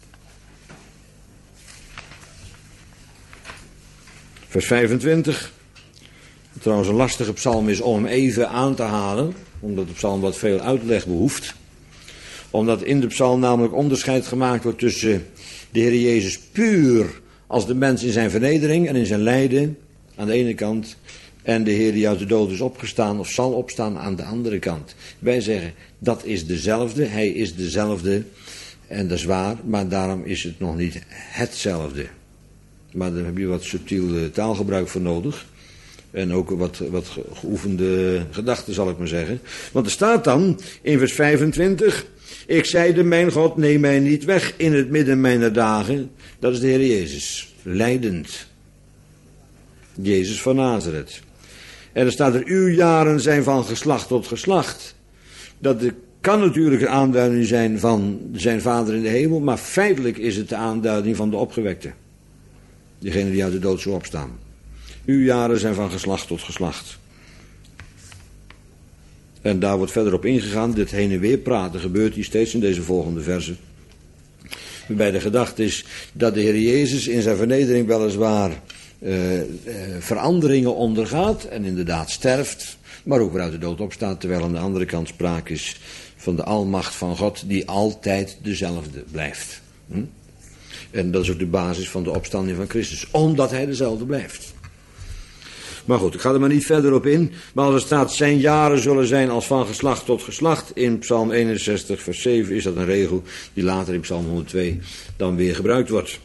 Vers vijfentwintig. Trouwens een lastige psalm is om hem even aan te halen. Omdat de psalm wat veel uitleg behoeft. Omdat in de psalm namelijk onderscheid gemaakt wordt tussen de Heer Jezus puur als de mens in zijn vernedering en in zijn lijden aan de ene kant. En de Heer die uit de dood is opgestaan of zal opstaan aan de andere kant. Wij zeggen dat is dezelfde, hij is dezelfde. En dat is waar, maar daarom is het nog niet hetzelfde. Maar daar heb je wat subtiel taalgebruik voor nodig. En ook wat, wat geoefende gedachten, zal ik maar zeggen. Want er staat dan in vers vijfentwintig... Ik zeide, mijn God, neem mij niet weg in het midden mijner dagen. Dat is de Heer Jezus, lijdend. Jezus van Nazareth. En er staat er, uw jaren zijn van geslacht tot geslacht. Dat kan natuurlijk een aanduiding zijn van zijn Vader in de hemel, maar feitelijk is het de aanduiding van de opgewekte. Degene die uit de dood zou opstaan. Uw jaren zijn van geslacht tot geslacht. En daar wordt verder op ingegaan. Dit heen en weer praten gebeurt hier steeds in deze volgende versen. Waarbij de gedachte is dat de Heer Jezus in zijn vernedering weliswaar uh, uh, veranderingen ondergaat. En inderdaad sterft. Maar ook weer uit de dood opstaat. Terwijl aan de andere kant sprake is van de almacht van God die altijd dezelfde blijft. Hm? En dat is ook de basis van de opstanding van Christus. Omdat hij dezelfde blijft. Maar goed, ik ga er maar niet verder op in. Maar als er staat, zijn jaren zullen zijn als van geslacht tot geslacht. In Psalm eenenzestig vers zeven is dat een regel die later in Psalm honderdtwee dan weer gebruikt wordt.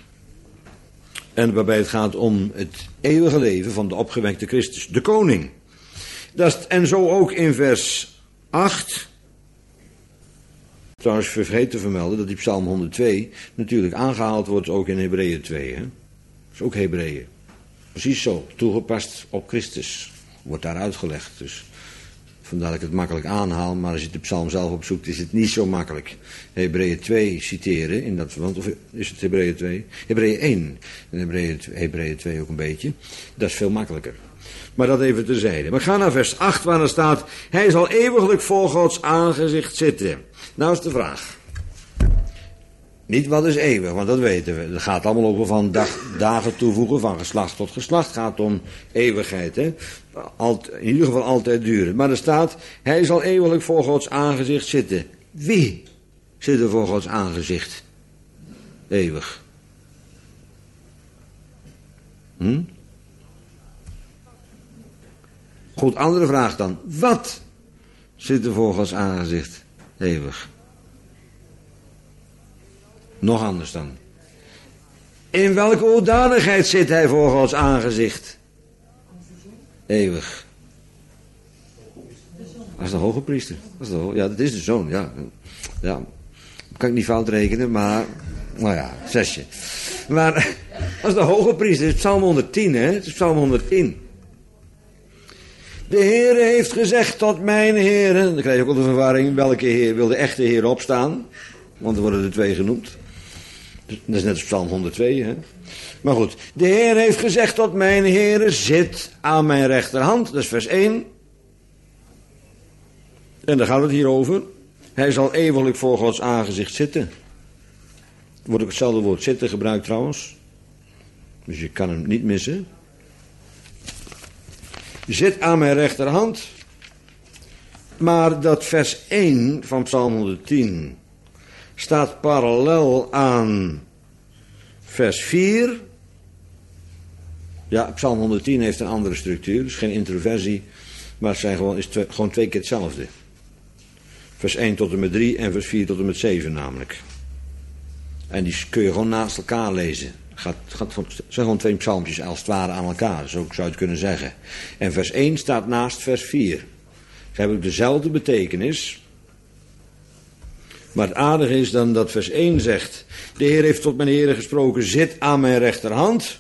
En waarbij het gaat om het eeuwige leven van de opgewekte Christus, de koning. Dat is, en zo ook in vers acht. Trouwens, vergeet te vermelden dat die Psalm honderdtwee natuurlijk aangehaald wordt ook in Hebreeën twee. Hè? Dat is ook Hebreeën. Precies zo, toegepast op Christus. Wordt daar uitgelegd. Dus vandaar dat ik het makkelijk aanhaal. Maar als je de psalm zelf opzoekt, is het niet zo makkelijk. Hebreeën twee citeren in dat verband. Of is het Hebreeën twee? Hebreeën één. En Hebreeën, Hebreeën twee ook een beetje. Dat is veel makkelijker. Maar dat even terzijde. Maar ga naar vers acht waar er staat, hij zal eeuwiglijk voor Gods aangezicht zitten. Nou is de vraag. Niet wat is eeuwig, want dat weten we. Het gaat allemaal over van dag, dagen toevoegen, van geslacht tot geslacht. Het gaat om eeuwigheid. Hè? Alt, in ieder geval altijd duren. Maar er staat, hij zal eeuwiglijk voor Gods aangezicht zitten. Wie zit er voor Gods aangezicht? Eeuwig. Hm? Goed, andere vraag dan. Wat zit er voor Gods aangezicht? Eeuwig. Nog anders dan. In welke hoedanigheid zit hij voor Gods aangezicht? Eeuwig. Dat is de hoge priester. Dat is de ho- ja, dat is de zoon. Ja. Ja. Kan ik niet fout rekenen, maar... Nou ja, zesje. Maar dat is de hoge priester. Het is Psalm honderdtien, hè? Het is Psalm honderdtien. De Heere heeft gezegd tot mijn Heere... Dan krijg je ook al de verwarring. Welke Heer wil de echte Heer opstaan? Want er worden er twee genoemd. Dat is net als Psalm honderdtwee, hè. Maar goed. De Heer heeft gezegd tot mijn Heere, zit aan mijn rechterhand. Dat is vers één. En daar gaat het hier over. Hij zal eeuwiglijk voor Gods aangezicht zitten. Er wordt ook hetzelfde woord zitten gebruikt trouwens. Dus je kan hem niet missen. Zit aan mijn rechterhand. Maar dat vers één van Psalm honderdtien... staat parallel aan vers vier. Ja, Psalm honderdtien heeft een andere structuur, dus geen introversie, maar het zijn gewoon, is twee, gewoon twee keer hetzelfde. Vers één tot en met drie en vers vier tot en met zeven namelijk. En die kun je gewoon naast elkaar lezen. Gaat, gaat, het zijn gewoon twee psalmpjes als het ware aan elkaar, zo zou je het kunnen zeggen. En vers één staat naast vers vier. Ze hebben ook dezelfde betekenis. Maar het aardige is dan dat vers één zegt, de Heer heeft tot mijn Heere gesproken, zit aan mijn rechterhand.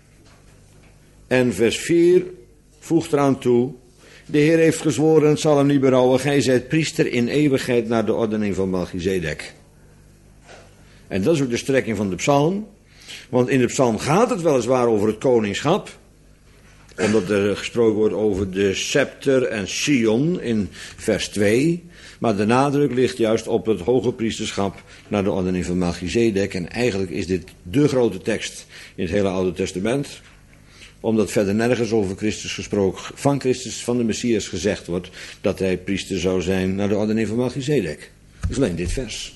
En vers vier voegt eraan toe, de Heer heeft gezworen, het zal hem niet berouwen, gij zijt priester in eeuwigheid naar de ordening van Melchizedek. En dat is ook de strekking van de psalm. Want in de psalm gaat het weliswaar over het koningschap. Omdat er gesproken wordt over de scepter en Sion in vers twee. Maar de nadruk ligt juist op het hoge priesterschap naar de ordening van Melchizedek. En eigenlijk is dit de grote tekst in het hele Oude Testament. Omdat verder nergens over Christus gesproken, van Christus, van de Messias gezegd wordt, dat hij priester zou zijn naar de ordening van Melchizedek. Dat is alleen dit vers.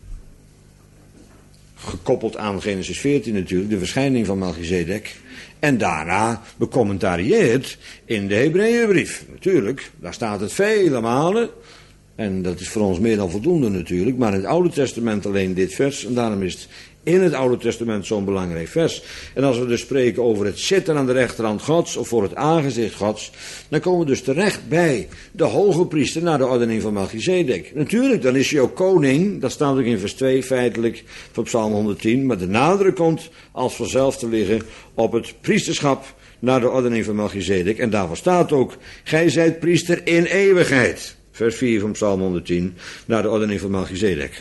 Gekoppeld aan Genesis veertien natuurlijk, de verschijning van Melchizedek. En daarna becommentarieerd in de Hebreeënbrief. Natuurlijk, daar staat het vele malen. En dat is voor ons meer dan voldoende natuurlijk. Maar in het Oude Testament alleen dit vers. En daarom is het in het Oude Testament zo'n belangrijk vers. En als we dus spreken over het zitten aan de rechterhand Gods, of voor het aangezicht Gods, dan komen we dus terecht bij de hoge priester naar de ordening van Melchizedek. Natuurlijk, dan is hij ook koning, dat staat ook in vers twee feitelijk van Psalm honderdtien, maar de nadruk komt als vanzelf te liggen op het priesterschap naar de ordening van Melchizedek. En daarvoor staat ook, gij zijt priester in eeuwigheid. Vers vier van Psalm honderdtien, naar de ordening van Melchizedek.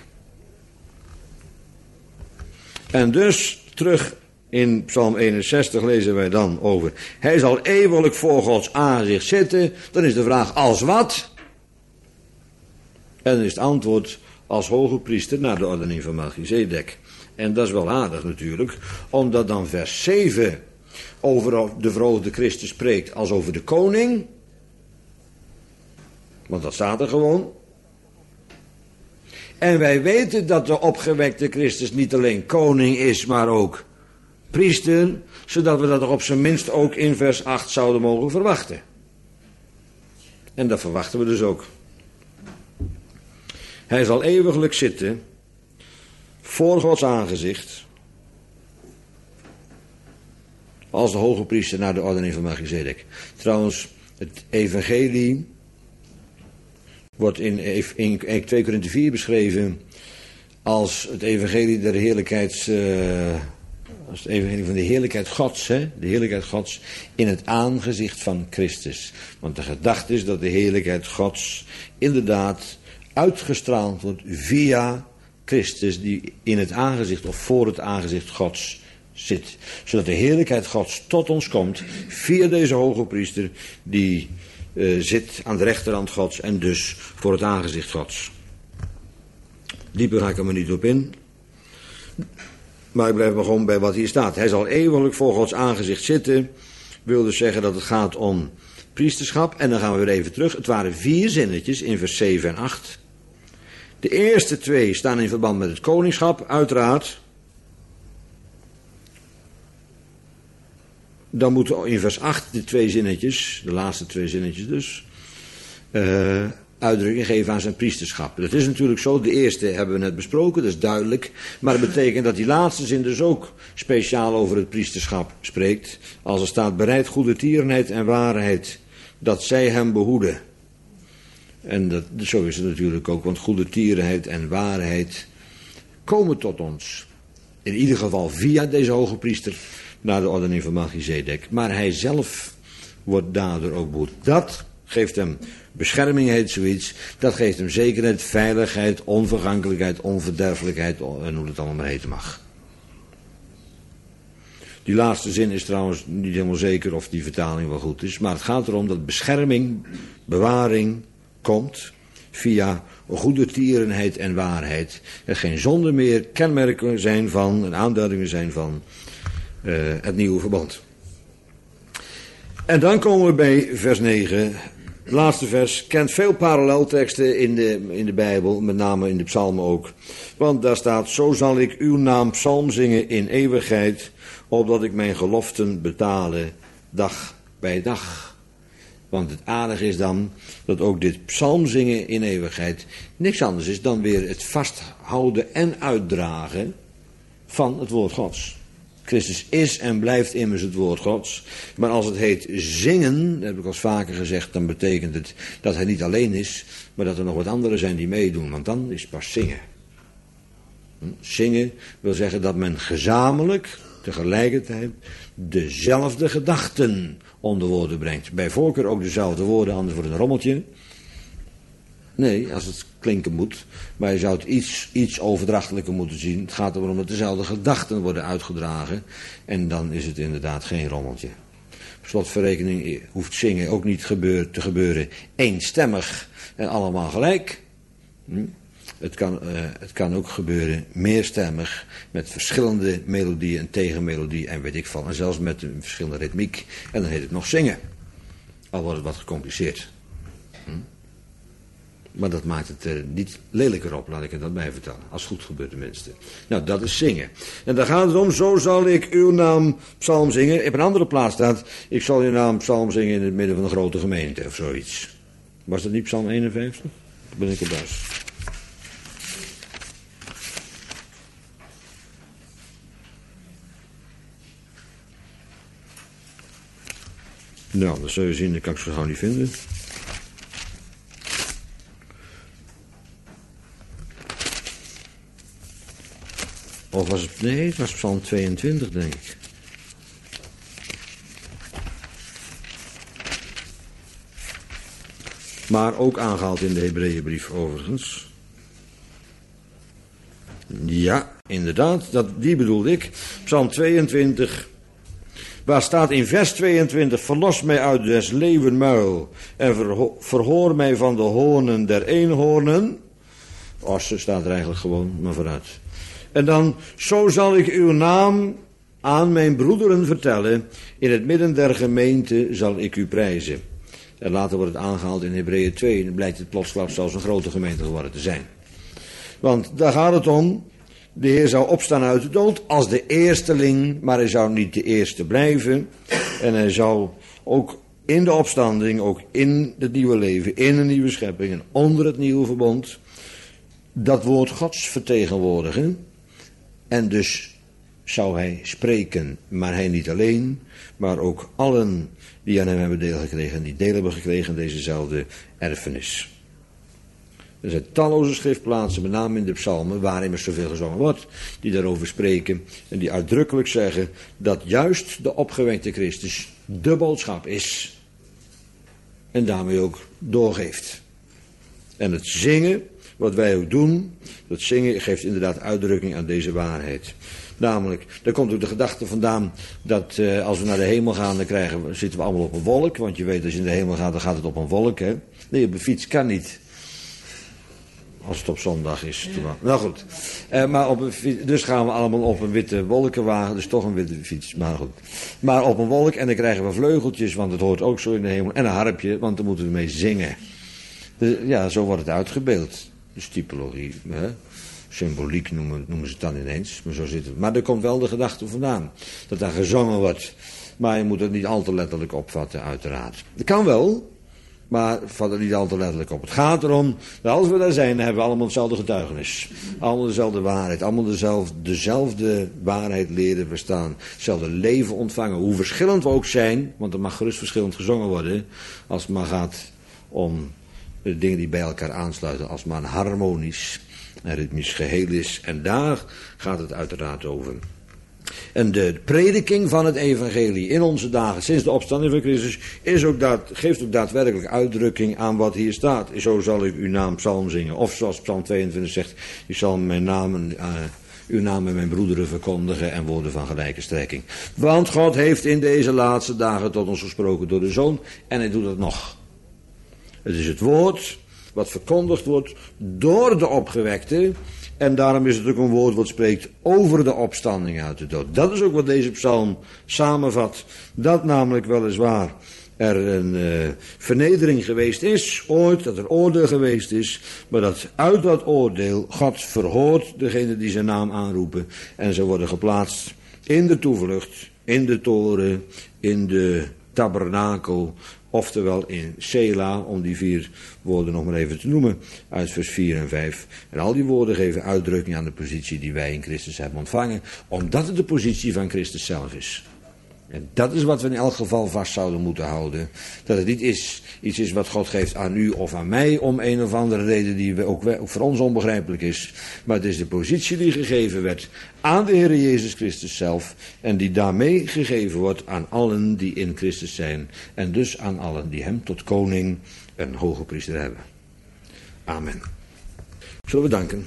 En dus terug in Psalm eenenzestig lezen wij dan over, hij zal eeuwiglijk voor Gods aangezicht zitten. Dan is de vraag, als wat? En dan is het antwoord, als hoge priester naar de ordening van Melchizedek. En dat is wel aardig natuurlijk, omdat dan vers zeven over de verhoogde Christus spreekt als over de koning. Want dat staat er gewoon. En wij weten dat de opgewekte Christus niet alleen koning is, maar ook priester, zodat we dat er op zijn minst ook in vers acht zouden mogen verwachten. En dat verwachten we dus ook. Hij zal eeuwiglijk zitten voor Gods aangezicht als de hoge priester naar de ordening van Melchizedek. Trouwens, het evangelie wordt in, in twee Korinthe vier beschreven als het evangelie der heerlijkheid, uh, als het evangelie van de heerlijkheid Gods, hè? De heerlijkheid Gods in het aangezicht van Christus. Want de gedachte is dat de heerlijkheid Gods inderdaad uitgestraald wordt via Christus die in het aangezicht of voor het aangezicht Gods zit. Zodat de heerlijkheid Gods tot ons komt via deze hoge priester die Uh, zit aan de rechterhand Gods en dus voor het aangezicht Gods. Dieper ga ik er maar niet op in. Maar ik blijf maar gewoon bij wat hier staat. Hij zal eeuwiglijk voor Gods aangezicht zitten. Wil dus zeggen dat het gaat om priesterschap. En dan gaan we weer even terug. Het waren vier zinnetjes in vers zeven en acht. De eerste twee staan in verband met het koningschap, uiteraard. Dan moeten in vers acht de twee zinnetjes, de laatste twee zinnetjes dus, uh, uitdrukking geven aan zijn priesterschap. Dat is natuurlijk zo, de eerste hebben we net besproken, dat is duidelijk. Maar dat betekent dat die laatste zin dus ook speciaal over het priesterschap spreekt. Als er staat, bereid goede tierenheid en waarheid, dat zij hem behoeden. En dat, zo is het natuurlijk ook, want goede tierenheid en waarheid komen tot ons. In ieder geval via deze hoge priester naar de ordening van Melchizedek. Maar hij zelf wordt daardoor ook behoed. Dat geeft hem bescherming, heet zoiets. Dat geeft hem zekerheid, veiligheid, onvergankelijkheid, onverderfelijkheid en hoe het allemaal maar heten mag. Die laatste zin is trouwens niet helemaal zeker of die vertaling wel goed is. Maar het gaat erom dat bescherming, bewaring komt via goede tierenheid en waarheid. Er geen zonde meer kenmerken zijn van en aanduidingen zijn van Uh, het nieuwe verband. En dan komen we bij vers negen. Het laatste vers kent veel parallelteksten in de, in de Bijbel, met name in de psalmen ook. Want daar staat, zo zal ik uw naam psalm zingen in eeuwigheid, opdat ik mijn geloften betale dag bij dag. Want het aardige is dan dat ook dit psalm zingen in eeuwigheid niks anders is dan weer het vasthouden en uitdragen van het woord Gods. Christus is en blijft immers het woord Gods. Maar als het heet zingen, dat heb ik al vaker gezegd, dan betekent het dat hij niet alleen is, maar dat er nog wat anderen zijn die meedoen. Want dan is het pas zingen. Zingen wil zeggen dat men gezamenlijk tegelijkertijd dezelfde gedachten onder woorden brengt. Bij voorkeur ook dezelfde woorden, anders wordt het een rommeltje. Nee, als het klinken moet. Maar je zou het iets, iets overdrachtelijker moeten zien. Het gaat erom dat dezelfde gedachten worden uitgedragen. En dan is het inderdaad geen rommeltje. Per slotverrekening hoeft zingen ook niet gebeur, te gebeuren eenstemmig en allemaal gelijk. Hm? Het kan, uh, het kan ook gebeuren meerstemmig met verschillende melodieën en tegenmelodie en weet ik veel. En zelfs met een verschillende ritmiek. En dan heet het nog zingen. Al wordt het wat gecompliceerd. Hm? Maar dat maakt het er niet lelijker op, laat ik het dat bij vertellen. Als het goed gebeurt tenminste. Nou, dat is zingen. En daar gaat het om, zo zal ik uw naam psalm zingen. Op een andere plaats staat, ik zal uw naam psalm zingen in het midden van een grote gemeente of zoiets. Was dat niet psalm eenenvijftig? Dan ben ik er thuis. Nou, dat zul je zien, dat kan ik zo gauw niet vinden. Of was het, nee, het was psalm tweeëntwintig, denk ik. Maar ook aangehaald in de Hebreeënbrief overigens. Ja, inderdaad, dat, die bedoelde ik. Psalm tweeëntwintig. Waar staat in vers tweeëntwintig, verlos mij uit des leeuwenmuil en verho- verhoor mij van de hoornen der eenhoornen. Ossen staat er eigenlijk gewoon, maar vooruit. En dan, zo zal ik uw naam aan mijn broederen vertellen, in het midden der gemeente zal ik u prijzen. En later wordt het aangehaald in Hebreeën twee, en dan blijkt het plotsklaps zelfs een grote gemeente geworden te zijn. Want daar gaat het om. De Heer zou opstaan uit de dood als de eersteling, maar hij zou niet de eerste blijven. En hij zou ook in de opstanding, ook in het nieuwe leven, in een nieuwe schepping en onder het nieuwe verbond, dat woord Gods vertegenwoordigen. En dus zou hij spreken, maar hij niet alleen, maar ook allen die aan hem hebben deel gekregen en die deel hebben gekregen in dezezelfde erfenis. Er zijn talloze schriftplaatsen, met name in de psalmen, waar immers zoveel gezongen wordt, die daarover spreken en die uitdrukkelijk zeggen dat juist de opgewekte Christus de boodschap is en daarmee ook doorgeeft. En het zingen, wat wij ook doen, dat zingen geeft inderdaad uitdrukking aan deze waarheid. Namelijk, daar komt ook de gedachte vandaan dat uh, als we naar de hemel gaan, dan krijgen we, zitten we allemaal op een wolk. Want je weet, als je in de hemel gaat, dan gaat het op een wolk. Hè? Nee, op een fiets kan niet. Als het op zondag is. Ja. Nou goed. Uh, maar op een fiets, dus gaan we allemaal op een witte wolkenwagen. Dus toch een witte fiets. Maar goed. Maar op een wolk en dan krijgen we vleugeltjes, want het hoort ook zo in de hemel. En een harpje, want dan moeten we mee zingen. Dus, ja, zo wordt het uitgebeeld. Dus typologie, hè? Symboliek noemen, noemen ze het dan ineens. Maar zo zit het. Maar er komt wel de gedachte vandaan. Dat daar gezongen wordt. Maar je moet het niet al te letterlijk opvatten, uiteraard. Dat kan wel. Maar vat het niet al te letterlijk op. Het gaat erom, dat als we daar zijn, dan hebben we allemaal hetzelfde getuigenis. Allemaal dezelfde waarheid. Allemaal dezelfde, dezelfde waarheid leren verstaan. Hetzelfde leven ontvangen. Hoe verschillend we ook zijn. Want er mag gerust verschillend gezongen worden. Als het maar gaat om de dingen die bij elkaar aansluiten. Als het maar een harmonisch en ritmisch geheel is. En daar gaat het uiteraard over. En de prediking van het evangelie in onze dagen, sinds de opstanding van Christus, is ook dat, geeft ook daadwerkelijk uitdrukking aan wat hier staat. Zo zal ik uw naam psalm zingen. Of zoals psalm tweeëntwintig zegt, ik zal mijn naam, uh, uw naam met mijn broederen verkondigen en woorden van gelijke strekking. Want God heeft in deze laatste dagen tot ons gesproken door de Zoon en hij doet het nog. Het is het woord wat verkondigd wordt door de opgewekte. En daarom is het ook een woord wat spreekt over de opstanding uit de dood. Dat is ook wat deze psalm samenvat. Dat namelijk weliswaar er een uh, vernedering geweest is, ooit, dat er oordeel geweest is, maar dat uit dat oordeel God verhoort degene die zijn naam aanroepen en ze worden geplaatst in de toevlucht, in de toren, in de tabernakel, oftewel in Sela, om die vier woorden nog maar even te noemen, uit vers vier en vijf. En al die woorden geven uitdrukking aan de positie die wij in Christus hebben ontvangen, omdat het de positie van Christus zelf is. En dat is wat we in elk geval vast zouden moeten houden. Dat het niet is, iets is wat God geeft aan u of aan mij om een of andere reden die we ook, ook voor ons onbegrijpelijk is. Maar het is de positie die gegeven werd aan de Heer Jezus Christus zelf. En die daarmee gegeven wordt aan allen die in Christus zijn. En dus aan allen die hem tot koning en hoge priester hebben. Amen. Zullen we danken.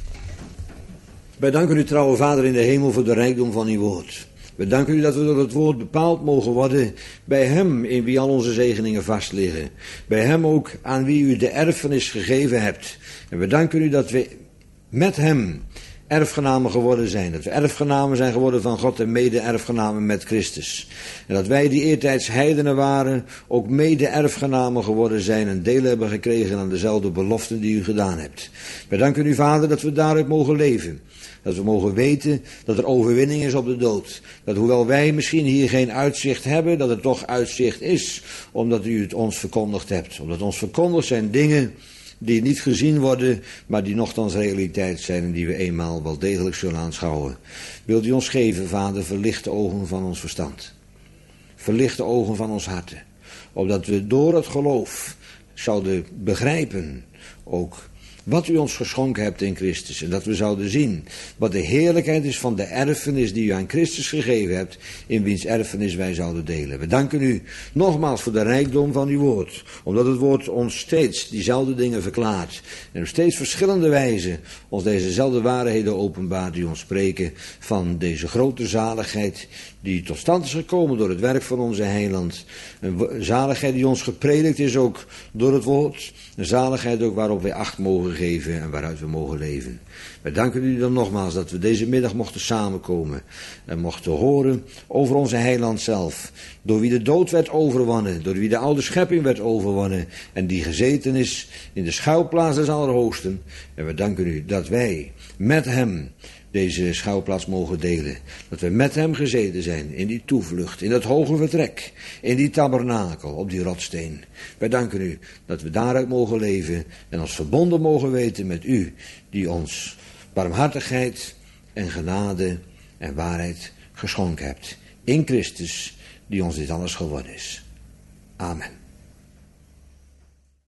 Wij danken u, trouwe Vader in de hemel, voor de rijkdom van uw woord. We danken u dat we door het woord bepaald mogen worden bij hem in wie al onze zegeningen vastliggen. Bij hem ook aan wie u de erfenis gegeven hebt. En we danken u dat we met hem erfgenamen geworden zijn. Dat we erfgenamen zijn geworden van God en mede-erfgenamen met Christus. En dat wij die eertijds heidenen waren, ook mede-erfgenamen geworden zijn en deel hebben gekregen aan dezelfde beloften die u gedaan hebt. We danken u, Vader, dat we daaruit mogen leven. Dat we mogen weten dat er overwinning is op de dood. Dat hoewel wij misschien hier geen uitzicht hebben, dat er toch uitzicht is, omdat u het ons verkondigd hebt. Omdat ons verkondigd zijn dingen die niet gezien worden, maar die nochtans realiteit zijn en die we eenmaal wel degelijk zullen aanschouwen. Wilt u ons geven, Vader, verlicht de ogen van ons verstand. Verlicht de ogen van ons harten. Opdat we door het geloof zouden begrijpen ook wat u ons geschonken hebt in Christus. En dat we zouden zien wat de heerlijkheid is van de erfenis die u aan Christus gegeven hebt, in wiens erfenis wij zouden delen. We danken u nogmaals voor de rijkdom van uw woord. Omdat het woord ons steeds diezelfde dingen verklaart. En op steeds verschillende wijzen ons dezezelfde waarheden openbaart die ons spreken van deze grote zaligheid die tot stand is gekomen door het werk van onze heiland. Een zaligheid die ons gepredikt is ook door het woord. Een zaligheid ook waarop wij acht mogen geven en waaruit we mogen leven. Wij danken u dan nogmaals dat we deze middag mochten samenkomen en mochten horen over onze heiland zelf. Door wie de dood werd overwonnen, door wie de oude schepping werd overwonnen en die gezeten is in de schuilplaats des Allerhoogsten. En we danken u dat wij met hem deze schuilplaats mogen delen. Dat we met hem gezeten zijn in die toevlucht, in dat hoge vertrek, in die tabernakel, op die rotsteen. Wij danken u dat we daaruit mogen leven en ons verbonden mogen weten met u, die ons barmhartigheid en genade en waarheid geschonken hebt. In Christus, die ons dit alles geworden is. Amen.